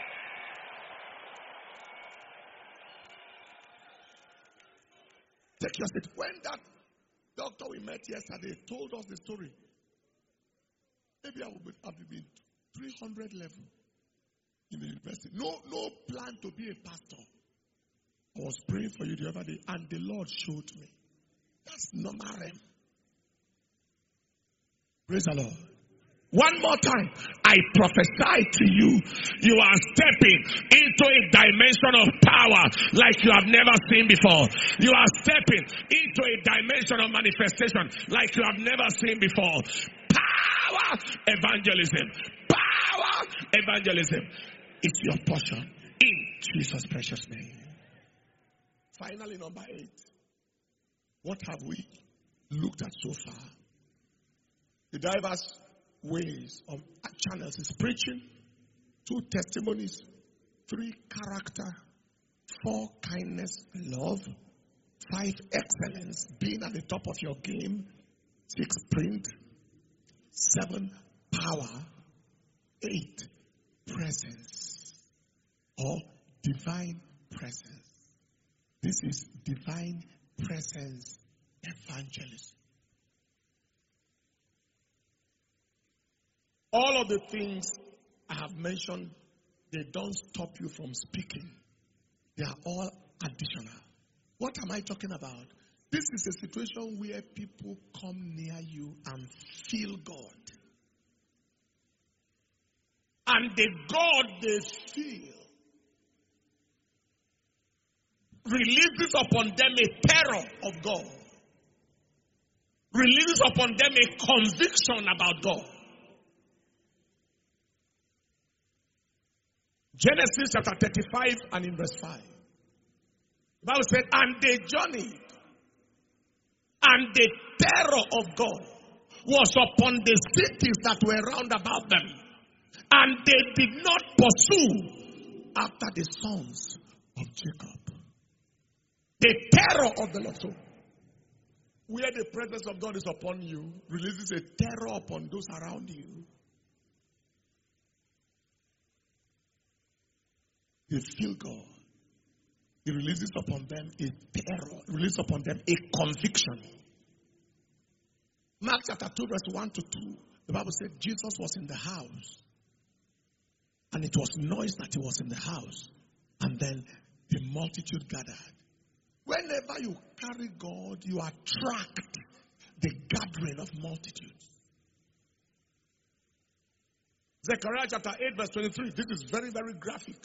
Take your seat. When that doctor we met yesterday told us the story, maybe I would have been 300 level in the university. No plan to be a pastor. I was praying for you the other day, and the Lord showed me. That's normal realm. Praise the Lord. One more time, I prophesy to you, you are stepping into a dimension of power like you have never seen before. You are stepping into a dimension of manifestation like you have never seen before. Power evangelism. Power evangelism. It's your portion in Jesus' precious name. Finally, number 8. What have we looked at so far? The diverse ways of channels is preaching, 2 testimonies, 3 character, 4 kindness, love, 5 excellence, being at the top of your game, 6 print, 7 power, 8 presence or divine presence. This is divine presence evangelism. All of the things I have mentioned, they don't stop you from speaking. They are all additional. What am I talking about? This is a situation where people come near you and feel God. And the God they feel releases upon them a terror of God. Releases upon them a conviction about God. Genesis chapter 35 and in verse 5. The Bible said, and they journeyed, and the terror of God was upon the cities that were round about them, and they did not pursue after the sons of Jacob. The terror of the Lord. So, where the presence of God is upon you, releases a terror upon those around you. They feel God. He releases upon them a terror, releases upon them a conviction. Mark chapter 2, verse 1 to 2, the Bible said Jesus was in the house. And it was noise that he was in the house. And then the multitude gathered. Whenever you carry God, you attract the gathering of multitudes. Zechariah chapter 8, verse 23. This is very, very graphic.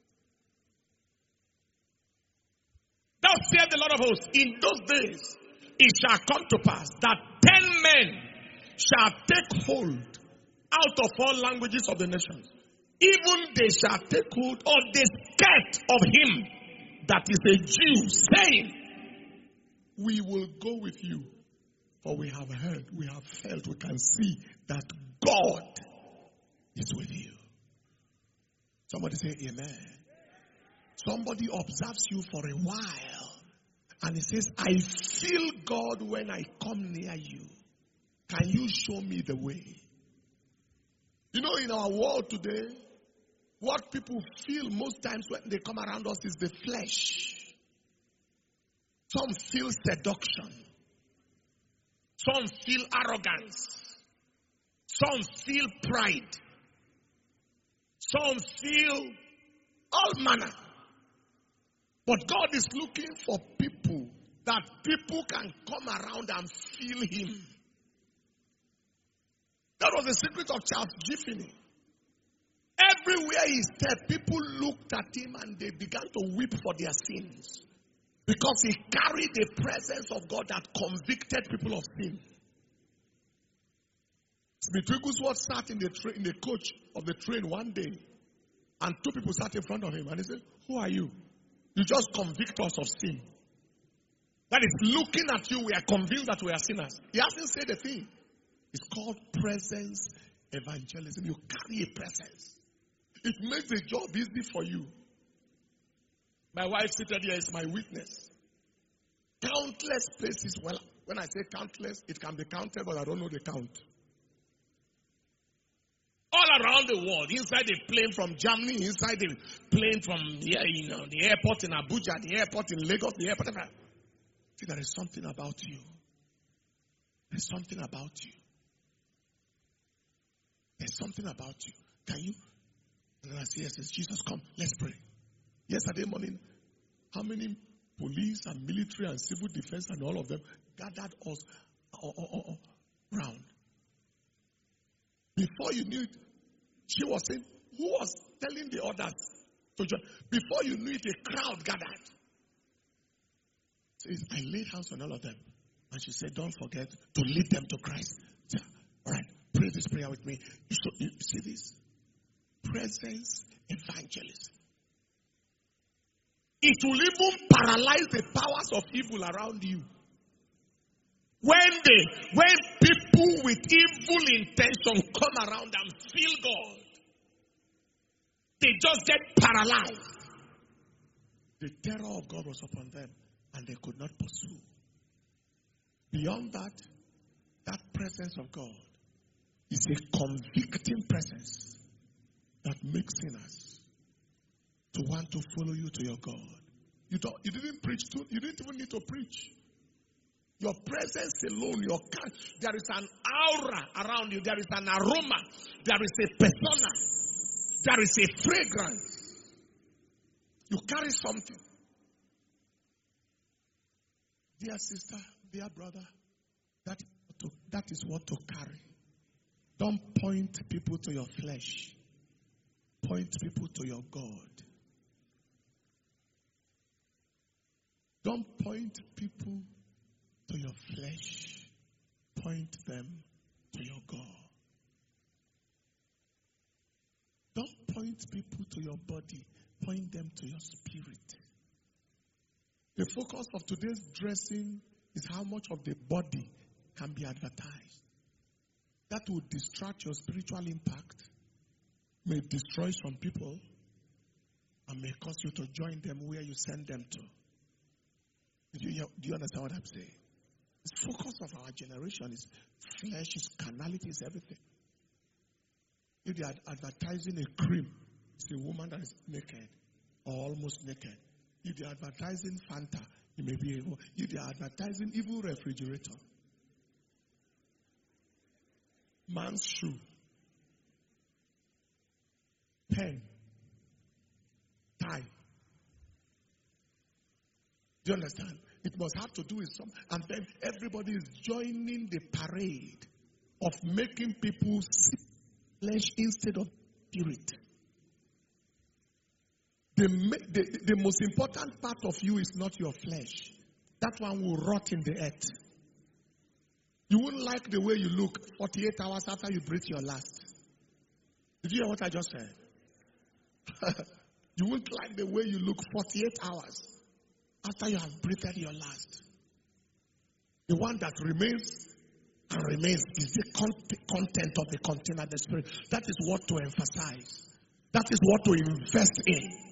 Thou saith the Lord of hosts, in those days it shall come to pass that 10 men shall take hold out of all languages of the nations. Even they shall take hold of the skirt of him that is a Jew, saying, we will go with you, for we have heard, we have felt, we can see that God is with you. Somebody say amen. Somebody observes you for a while and he says, I feel God when I come near you. Can you show me the way? You know, in our world today, what people feel most times when they come around us is the flesh. Some feel seduction. Some feel arrogance. Some feel pride. Some feel all manner. But God is looking for people that people can come around and feel him. That was the secret of Charles Giffany. Everywhere he stepped, people looked at him and they began to weep for their sins. Because he carried the presence of God that convicted people of sin. Smith Wigglesworth sat in the coach of the train one day, and 2 people sat in front of him, and he said, who are you? You just convict us of sin. That is, looking at you, we are convinced that we are sinners. He hasn't said a thing. It's called presence evangelism. You carry a presence. It makes the job easy for you. My wife seated here is my witness. Countless places. Well, when I say countless, it can be counted, but I don't know the count. All around the world, inside the plane from Germany, inside the plane from here, the airport in Abuja, the airport in Lagos, the airport. See, there is something about you. There's something about you. There's something about you. Can you? And I say, yes, Jesus, come, let's pray. Yesterday morning, how many police and military and civil defense and all of them gathered us round? Before you knew it, she was saying, who was telling the others to join? Before you knew it, a crowd gathered. Says, I laid hands on all of them. And she said, don't forget to lead them to Christ. So, all right, pray this prayer with me. You see this? Presence evangelism. It will even paralyze the powers of evil around you. When people with evil intention come around and feel God, they just get paralyzed. The terror of God was upon them, and they could not pursue. Beyond that, that presence of God is a convicting presence that makes sinners to want to follow you to your God. You didn't preach to, you didn't even need to preach. Your presence alone, there is an aura around you, there is an aroma, there is a persona, there is a fragrance. You carry something. Dear sister, dear brother, that is what to carry. Don't point people to your flesh. Point people to your God. Don't point people to your flesh. Point them to your God. Don't point people to your body. Point them to your spirit. The focus of today's dressing is how much of the body can be advertised. That will distract your spiritual impact, may destroy some people, and may cause you to join them where you send them to. Do you understand what I'm saying? The focus of our generation is flesh, is carnality, is everything. If they are advertising a cream, it's a woman that is naked or almost naked. If they are advertising Fanta, you may be able. If they are advertising even refrigerator, man's shoe, pen, tie. Do you understand? It must have to do with some. And then everybody is joining the parade of making people see flesh instead of spirit. The most important part of you is not your flesh. That one will rot in the earth. You won't like the way you look 48 hours after you breathe your last. Did you hear what I just said? You won't like the way you look 48 hours after you have breathed your last. The one that remains and remains is the content of the container, the spirit. That is what to emphasize. That is what to invest in.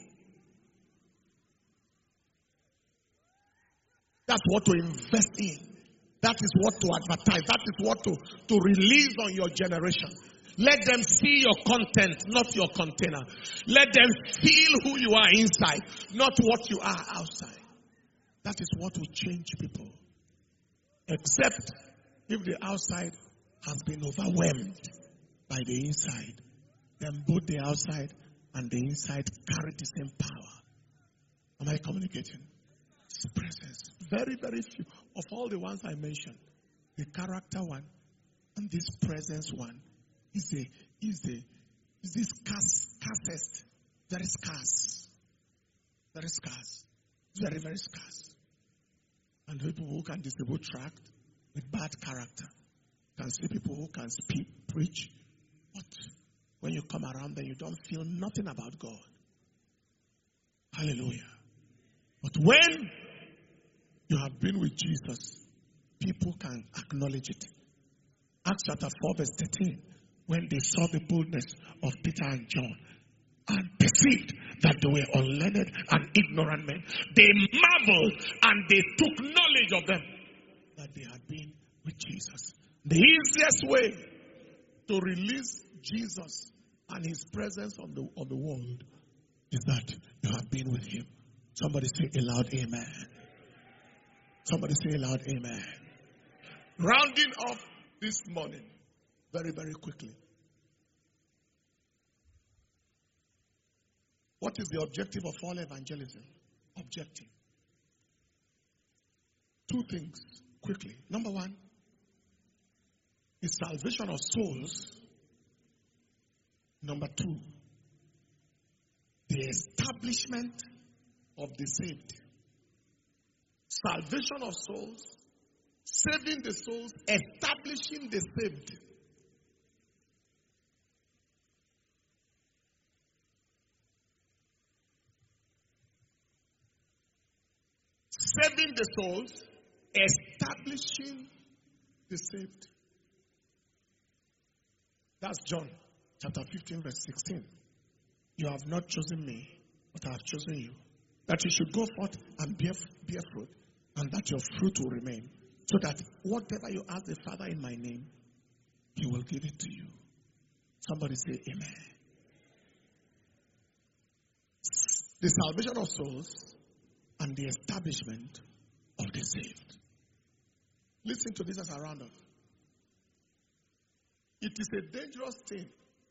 That's what to invest in. That is what to advertise. That is what to release on your generation. Let them see your content, not your container. Let them feel who you are inside, not what you are outside. That is what will change people. Except if the outside has been overwhelmed by the inside, then both the outside and the inside carry the same power. Am I communicating? It's presence. Very, very few of all the ones I mentioned, the character one and this presence one is this scarcest. Very scarce. Very scarce. Very, very scarce. And people who can distribute tract with bad character. Can see people who can speak, preach. But when you come around them, you don't feel nothing about God. Hallelujah. But when you have been with Jesus, people can acknowledge it. Acts chapter 4 verse 13. When they saw the boldness of Peter and John and perceived that they were unlearned and ignorant men, they marveled and they took knowledge of them that they had been with Jesus. The easiest way to release Jesus and his presence on the world is that you have been with him. Somebody say aloud, amen. Somebody say aloud, amen. Rounding off this morning, very, very quickly. What is the objective of all evangelism? Objective. Two things, quickly. Number one is salvation of souls Number 2, the establishment of the saved. Salvation of souls, saving the souls, establishing the saved. Saving the souls, establishing the saved. That's John chapter 15, verse 16. You have not chosen me, but I have chosen you, that you should go forth and bear fruit, and that your fruit will remain, so that whatever you ask the Father in my name, he will give it to you. Somebody say amen. The salvation of souls and the establishment of the saved. Listen to this as a roundup. It is a dangerous thing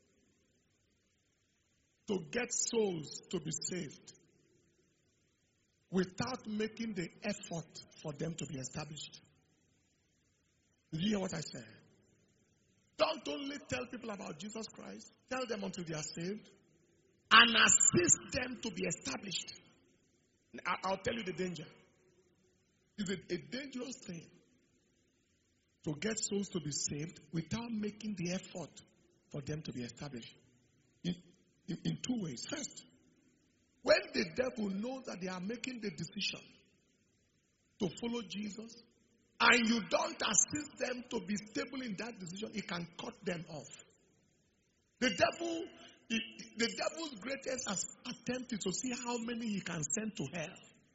to get souls to be saved without making the effort for them to be established. Did you hear what I said? Don't only tell people about Jesus Christ, tell them until they are saved, and assist them to be established. I'll tell you the danger. It's a dangerous thing to get souls to be saved without making the effort for them to be established. In 2 ways. First, when the devil knows that they are making the decision to follow Jesus, and you don't assist them to be stable in that decision, it can cut them off. The devil's greatest attempt is to see how many he can send to hell.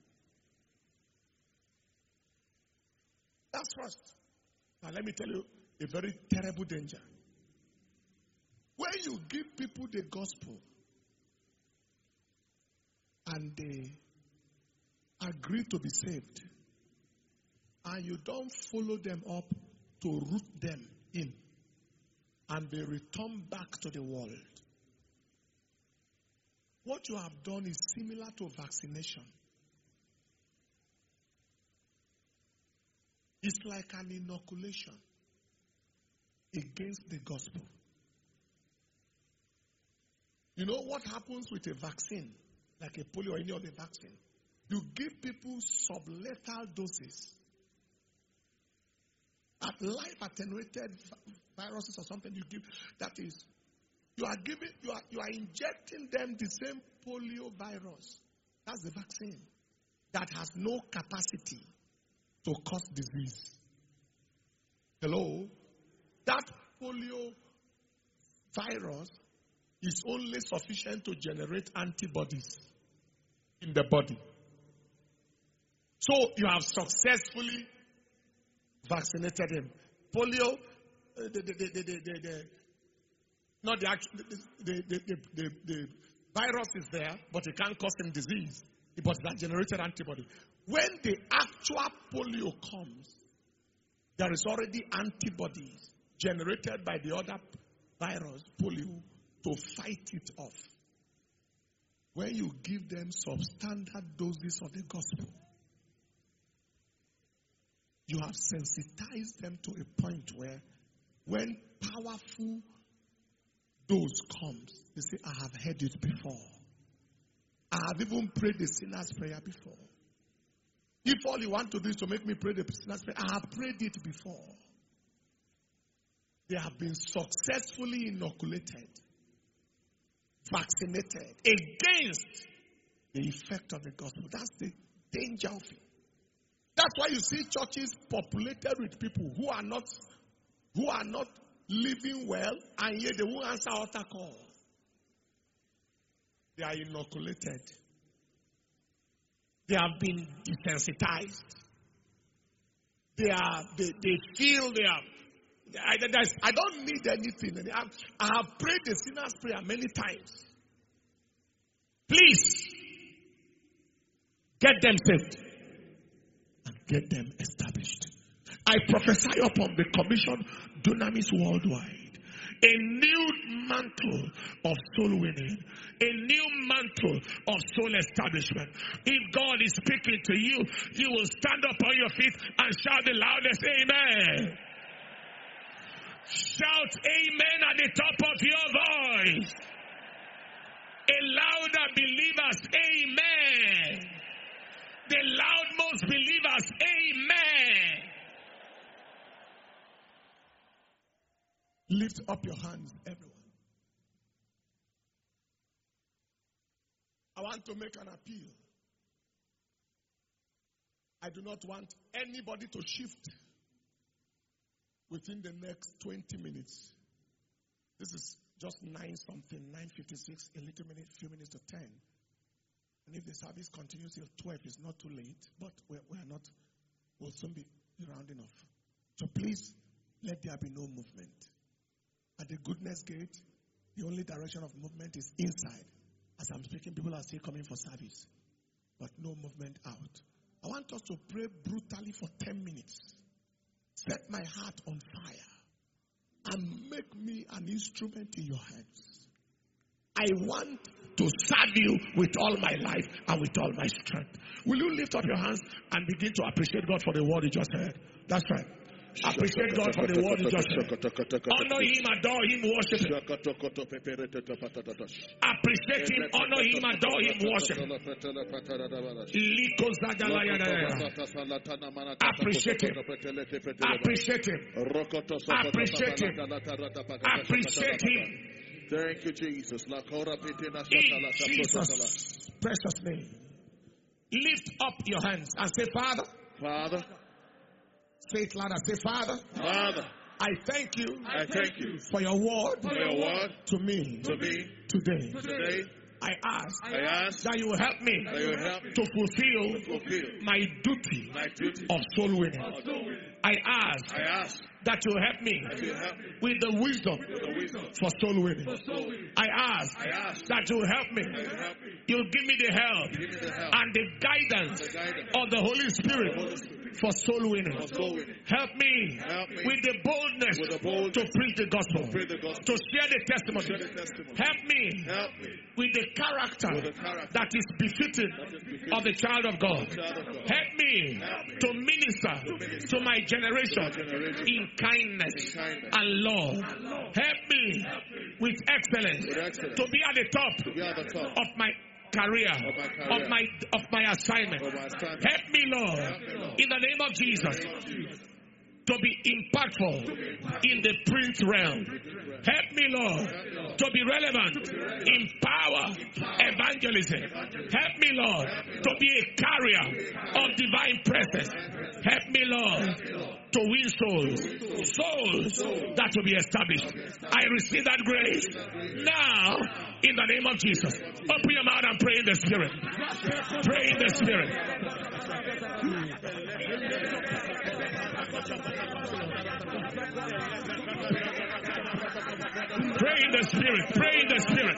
That's first. Now let me tell you a very terrible danger. When you give people the gospel and they agree to be saved, and you don't follow them up to root them in, and they return back to the world, what you have done is similar to vaccination. It's like an inoculation against the gospel. You know what happens with a vaccine, like a polio or any other vaccine? You give people sublethal doses. At life attenuated viruses or something you give, that is, you are injecting them the same polio virus. That's the vaccine that has no capacity to cause disease. Hello? That polio virus is only sufficient to generate antibodies in the body. So you have successfully vaccinated him. Polio, the virus is there, but it can't cause him disease. But that generated antibody. When the actual polio comes, there is already antibodies generated by the other virus, polio, to fight it off. When you give them substandard doses of the gospel, you have sensitized them to a point where when powerful dose comes, they say, I have heard it before. I have even prayed the sinner's prayer before. If all you want to do is to make me pray the sinner's prayer, I have prayed it before. They have been successfully inoculated, vaccinated against the effect of the gospel. That's the danger of it. That's why you see churches populated with people who are not living well, and yet they won't answer altar calls. They are inoculated. They have been desensitized. They feel they are. I don't need anything. I have prayed the sinner's prayer many times. Please get them saved and get them established. I prophesy upon the commission Dunamis worldwide a new mantle of soul winning, a new mantle of soul establishment. If God is speaking to you, you will stand up on your feet and shout the loudest amen. Shout amen at the top of your voice. A louder believers, amen. The loudmost believers, amen. Lift up your hands, everyone. I want to make an appeal. I do not want anybody to shift within the next 20 minutes. This is just 9:56, a little minute, few minutes to 10. And if the service continues till 12, it's not too late, but we'll soon be rounding off. So please, let there be no movement. At the goodness gate, the only direction of movement is inside. As I'm speaking, people are still coming for service, but no movement out. I want us to pray brutally for 10 minutes. Set my heart on fire and make me an instrument in your hands. I want to serve you with all my life and with all my strength. Will you lift up your hands and begin to appreciate God for the word you just heard? That's right. Appreciate God for the word you just heard. Honor Him, adore Him, worship Him. Appreciate Him, honor Him, adore Him, worship Him. Appreciate Him. Appreciate Him. Appreciate Him. Appreciate Him. Thank you, Jesus. In Jesus' precious name. Lift up your hands and say, Father. Father. Say it louder. Say, Father. Father. I thank you. I thank you for your word. For your word to me. Today. I ask that you will help me to fulfill my duty of soul winning. I ask that you help me with the wisdom for soul winning. I ask that you help me. You'll give me the help and the guidance of the Holy Spirit for soul winning. Help me with the boldness to preach the gospel, to share the testimony. Help me with the character that is befitting of the child of God. Help me to minister to my generation in kindness and love. Help me with excellence to be at the top of my career, of my assignment. Help me, Lord, in the name of Jesus, to be impactful in the print realm. Help me, Lord, to be relevant in power evangelism. Help me, Lord, to be a carrier of divine presence. Help me, Lord, to win souls that will be established. I receive that grace now in the name of Jesus. Open your mouth and pray in the Spirit. Pray in the Spirit. Pray in the Spirit. Pray in the Spirit.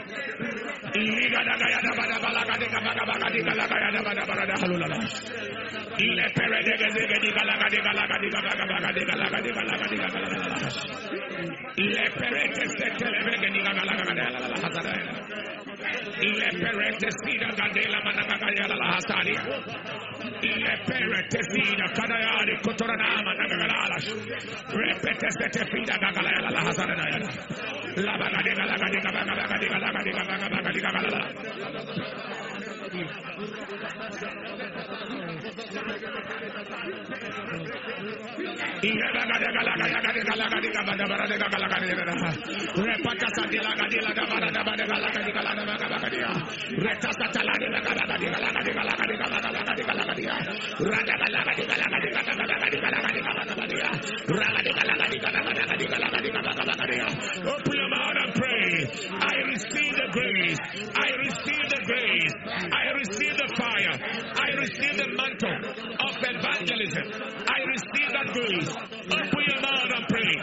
Open your mouth and pray. I receive the grace. I receive the grace. I receive the fire. I receive the mantle of evangelism. I receive that grace. Open your mouth and pray.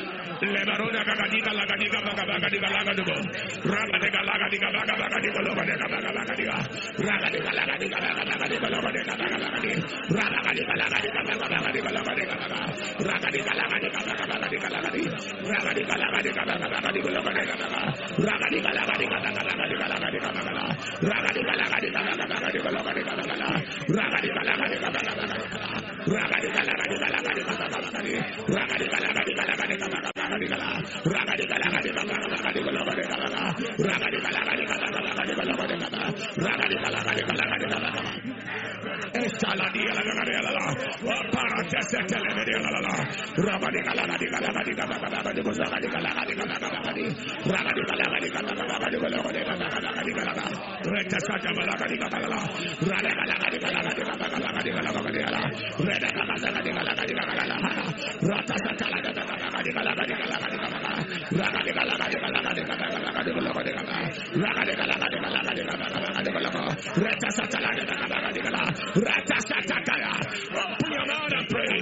Open your mouth and pray.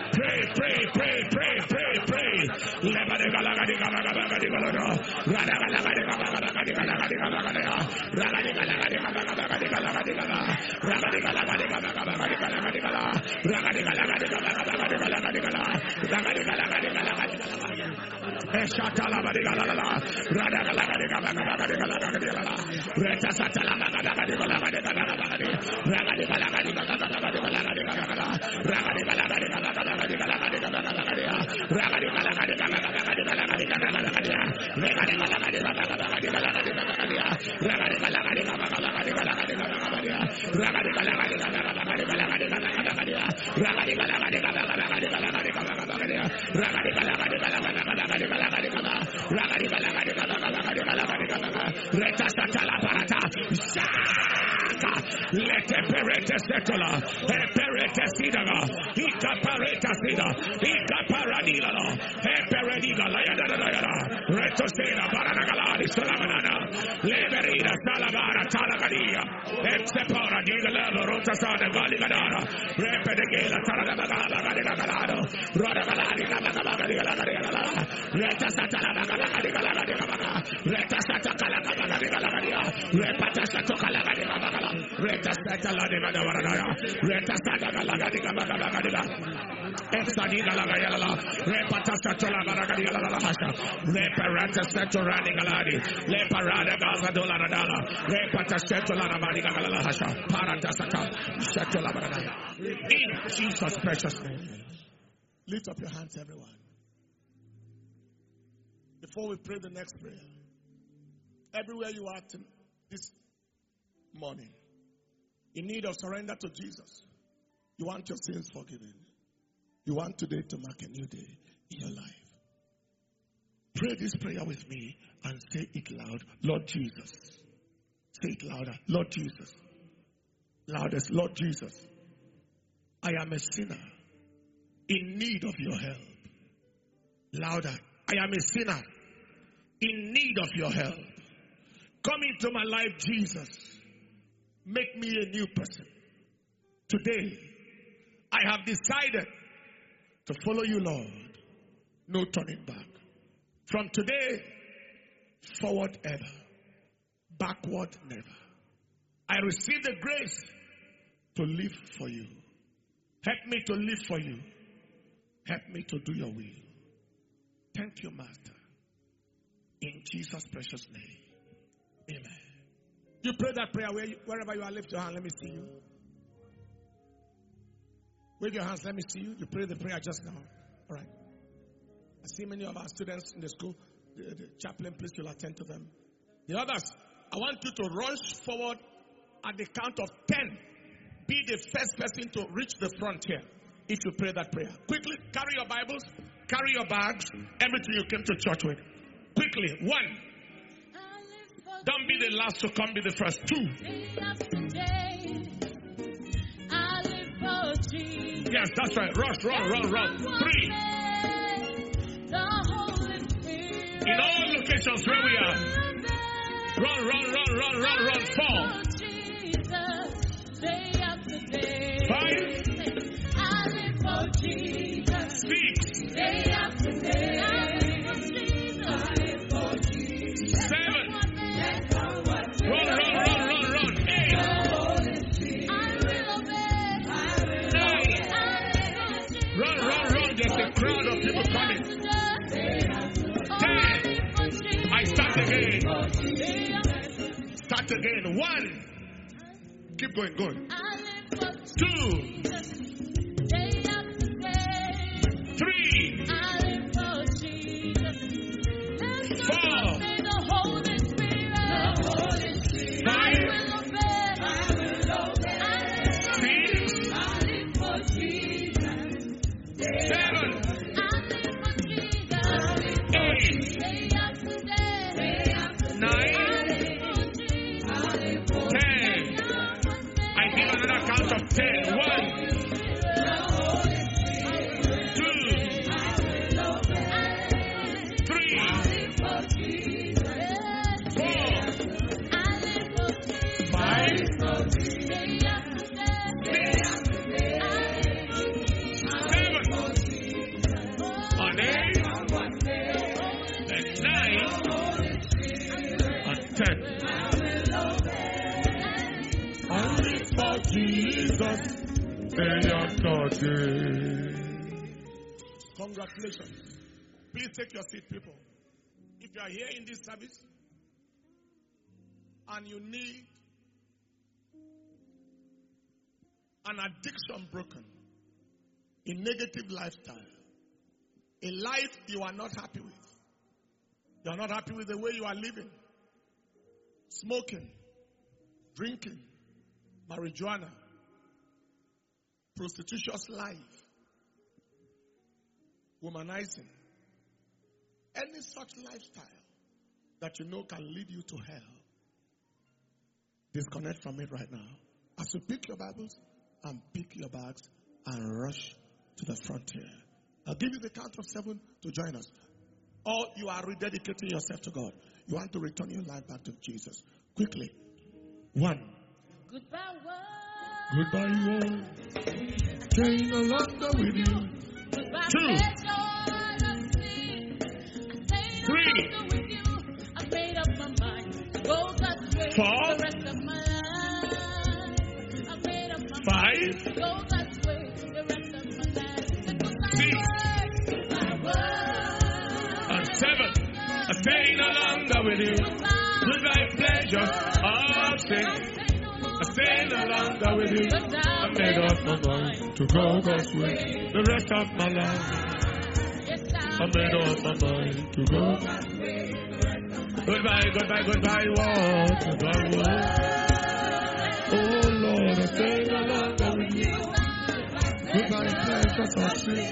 In Jesus' precious name. Lift up your hands, everyone. Before we pray the next prayer, everywhere you are this morning, in need of surrender to Jesus, you want your sins forgiven. You want today to mark a new day in your life. Pray this prayer with me and say it loud. Lord Jesus. Say it louder. Lord Jesus. Loudest. Lord Jesus. I am a sinner in need of your help. Louder. I am a sinner in need of your help. Come into my life, Jesus. Make me a new person. Today, I have decided to follow you, Lord. No turning back. From today, forward ever. Backward never. I receive the grace to live for you. Help me to live for you. Help me to do your will. Thank you, Master. In Jesus' precious name. Amen. You pray that prayer wherever you are. Lift your hand. Let me see you. Wave your hands. Let me see you. You prayed the prayer just now. All right. I see many of our students in the school. The chaplain, please, you'll attend to them. The others, I want you to rush forward at the count of 10. Be the first person to reach the front here if you pray that prayer. Quickly, carry your Bibles, carry your bags, everything you came to church with. Quickly, 1. Don't be the last to come, be the first. 2. Yes, that's right. Rush, run. 3. In all locations where we are. Run. 4. 5. 6. 7. Run. 8. 9. Run. There's a crowd of people coming. 10. I start again. 1. Keep going. 2. 3. Count of 10. 1, 2, 3, 4, 5, 10. Jesus, they are Congratulations. Please take your seat, people. If you are here in this service and you need an addiction broken, a negative lifestyle, a life you are not happy with, you are not happy with the way you are living, smoking, drinking, marijuana, prostitutious life, womanizing, any such lifestyle that you know can lead you to hell, disconnect from it right now. As you pick your Bibles and pick your bags and rush to the frontier. I'll give you the count of 7 to join us. Or you are rededicating yourself to God. You want to return your life back to Jesus. Quickly. 1. Goodbye, world. Goodbye, world. Staying no longer with you. Goodbye, 2, pleasure of sin. I stay no 3, longer with you. I made up my mind. Go God's way 4, the rest of my life. I made up my 5, mind. Go God's way the rest of my life. Goodbye, world. and 7. I stay no longer with you. Goodbye, pleasure of sin. I stay no longer with you. I made up my mind to go God's way the rest of my life. I made up my mind to go. Goodbye, goodbye, goodbye, world. Goodbye, world. Oh Lord, I stay no longer with you. Goodbye, pleasures of sin.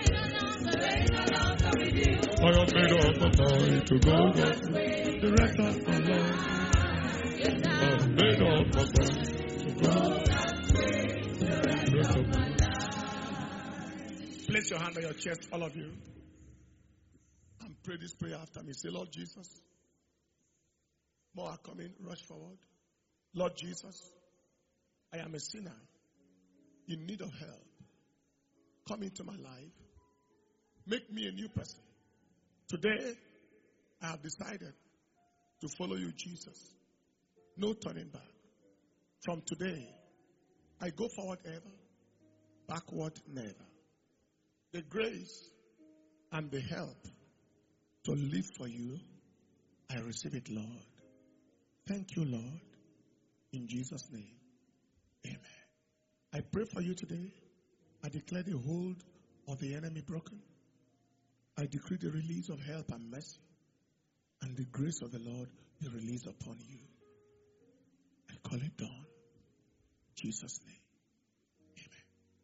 I have made up my mind to go God's way the rest of my life. I made up my mind to go the rest of my life. Place your hand on your chest, all of you. And pray this prayer after me. Say, Lord Jesus. More are coming. Rush forward. Lord Jesus, I am a sinner in need of help. Come into my life. Make me a new person. Today, I have decided to follow you, Jesus. No turning back. From today, I go forward ever, backward never. The grace and the help to live for you, I receive it, Lord. Thank you, Lord. In Jesus' name, amen. I pray for you today. I declare the hold of the enemy broken. I decree the release of help and mercy. And the grace of the Lord be released upon you. I call it done. In Jesus' name.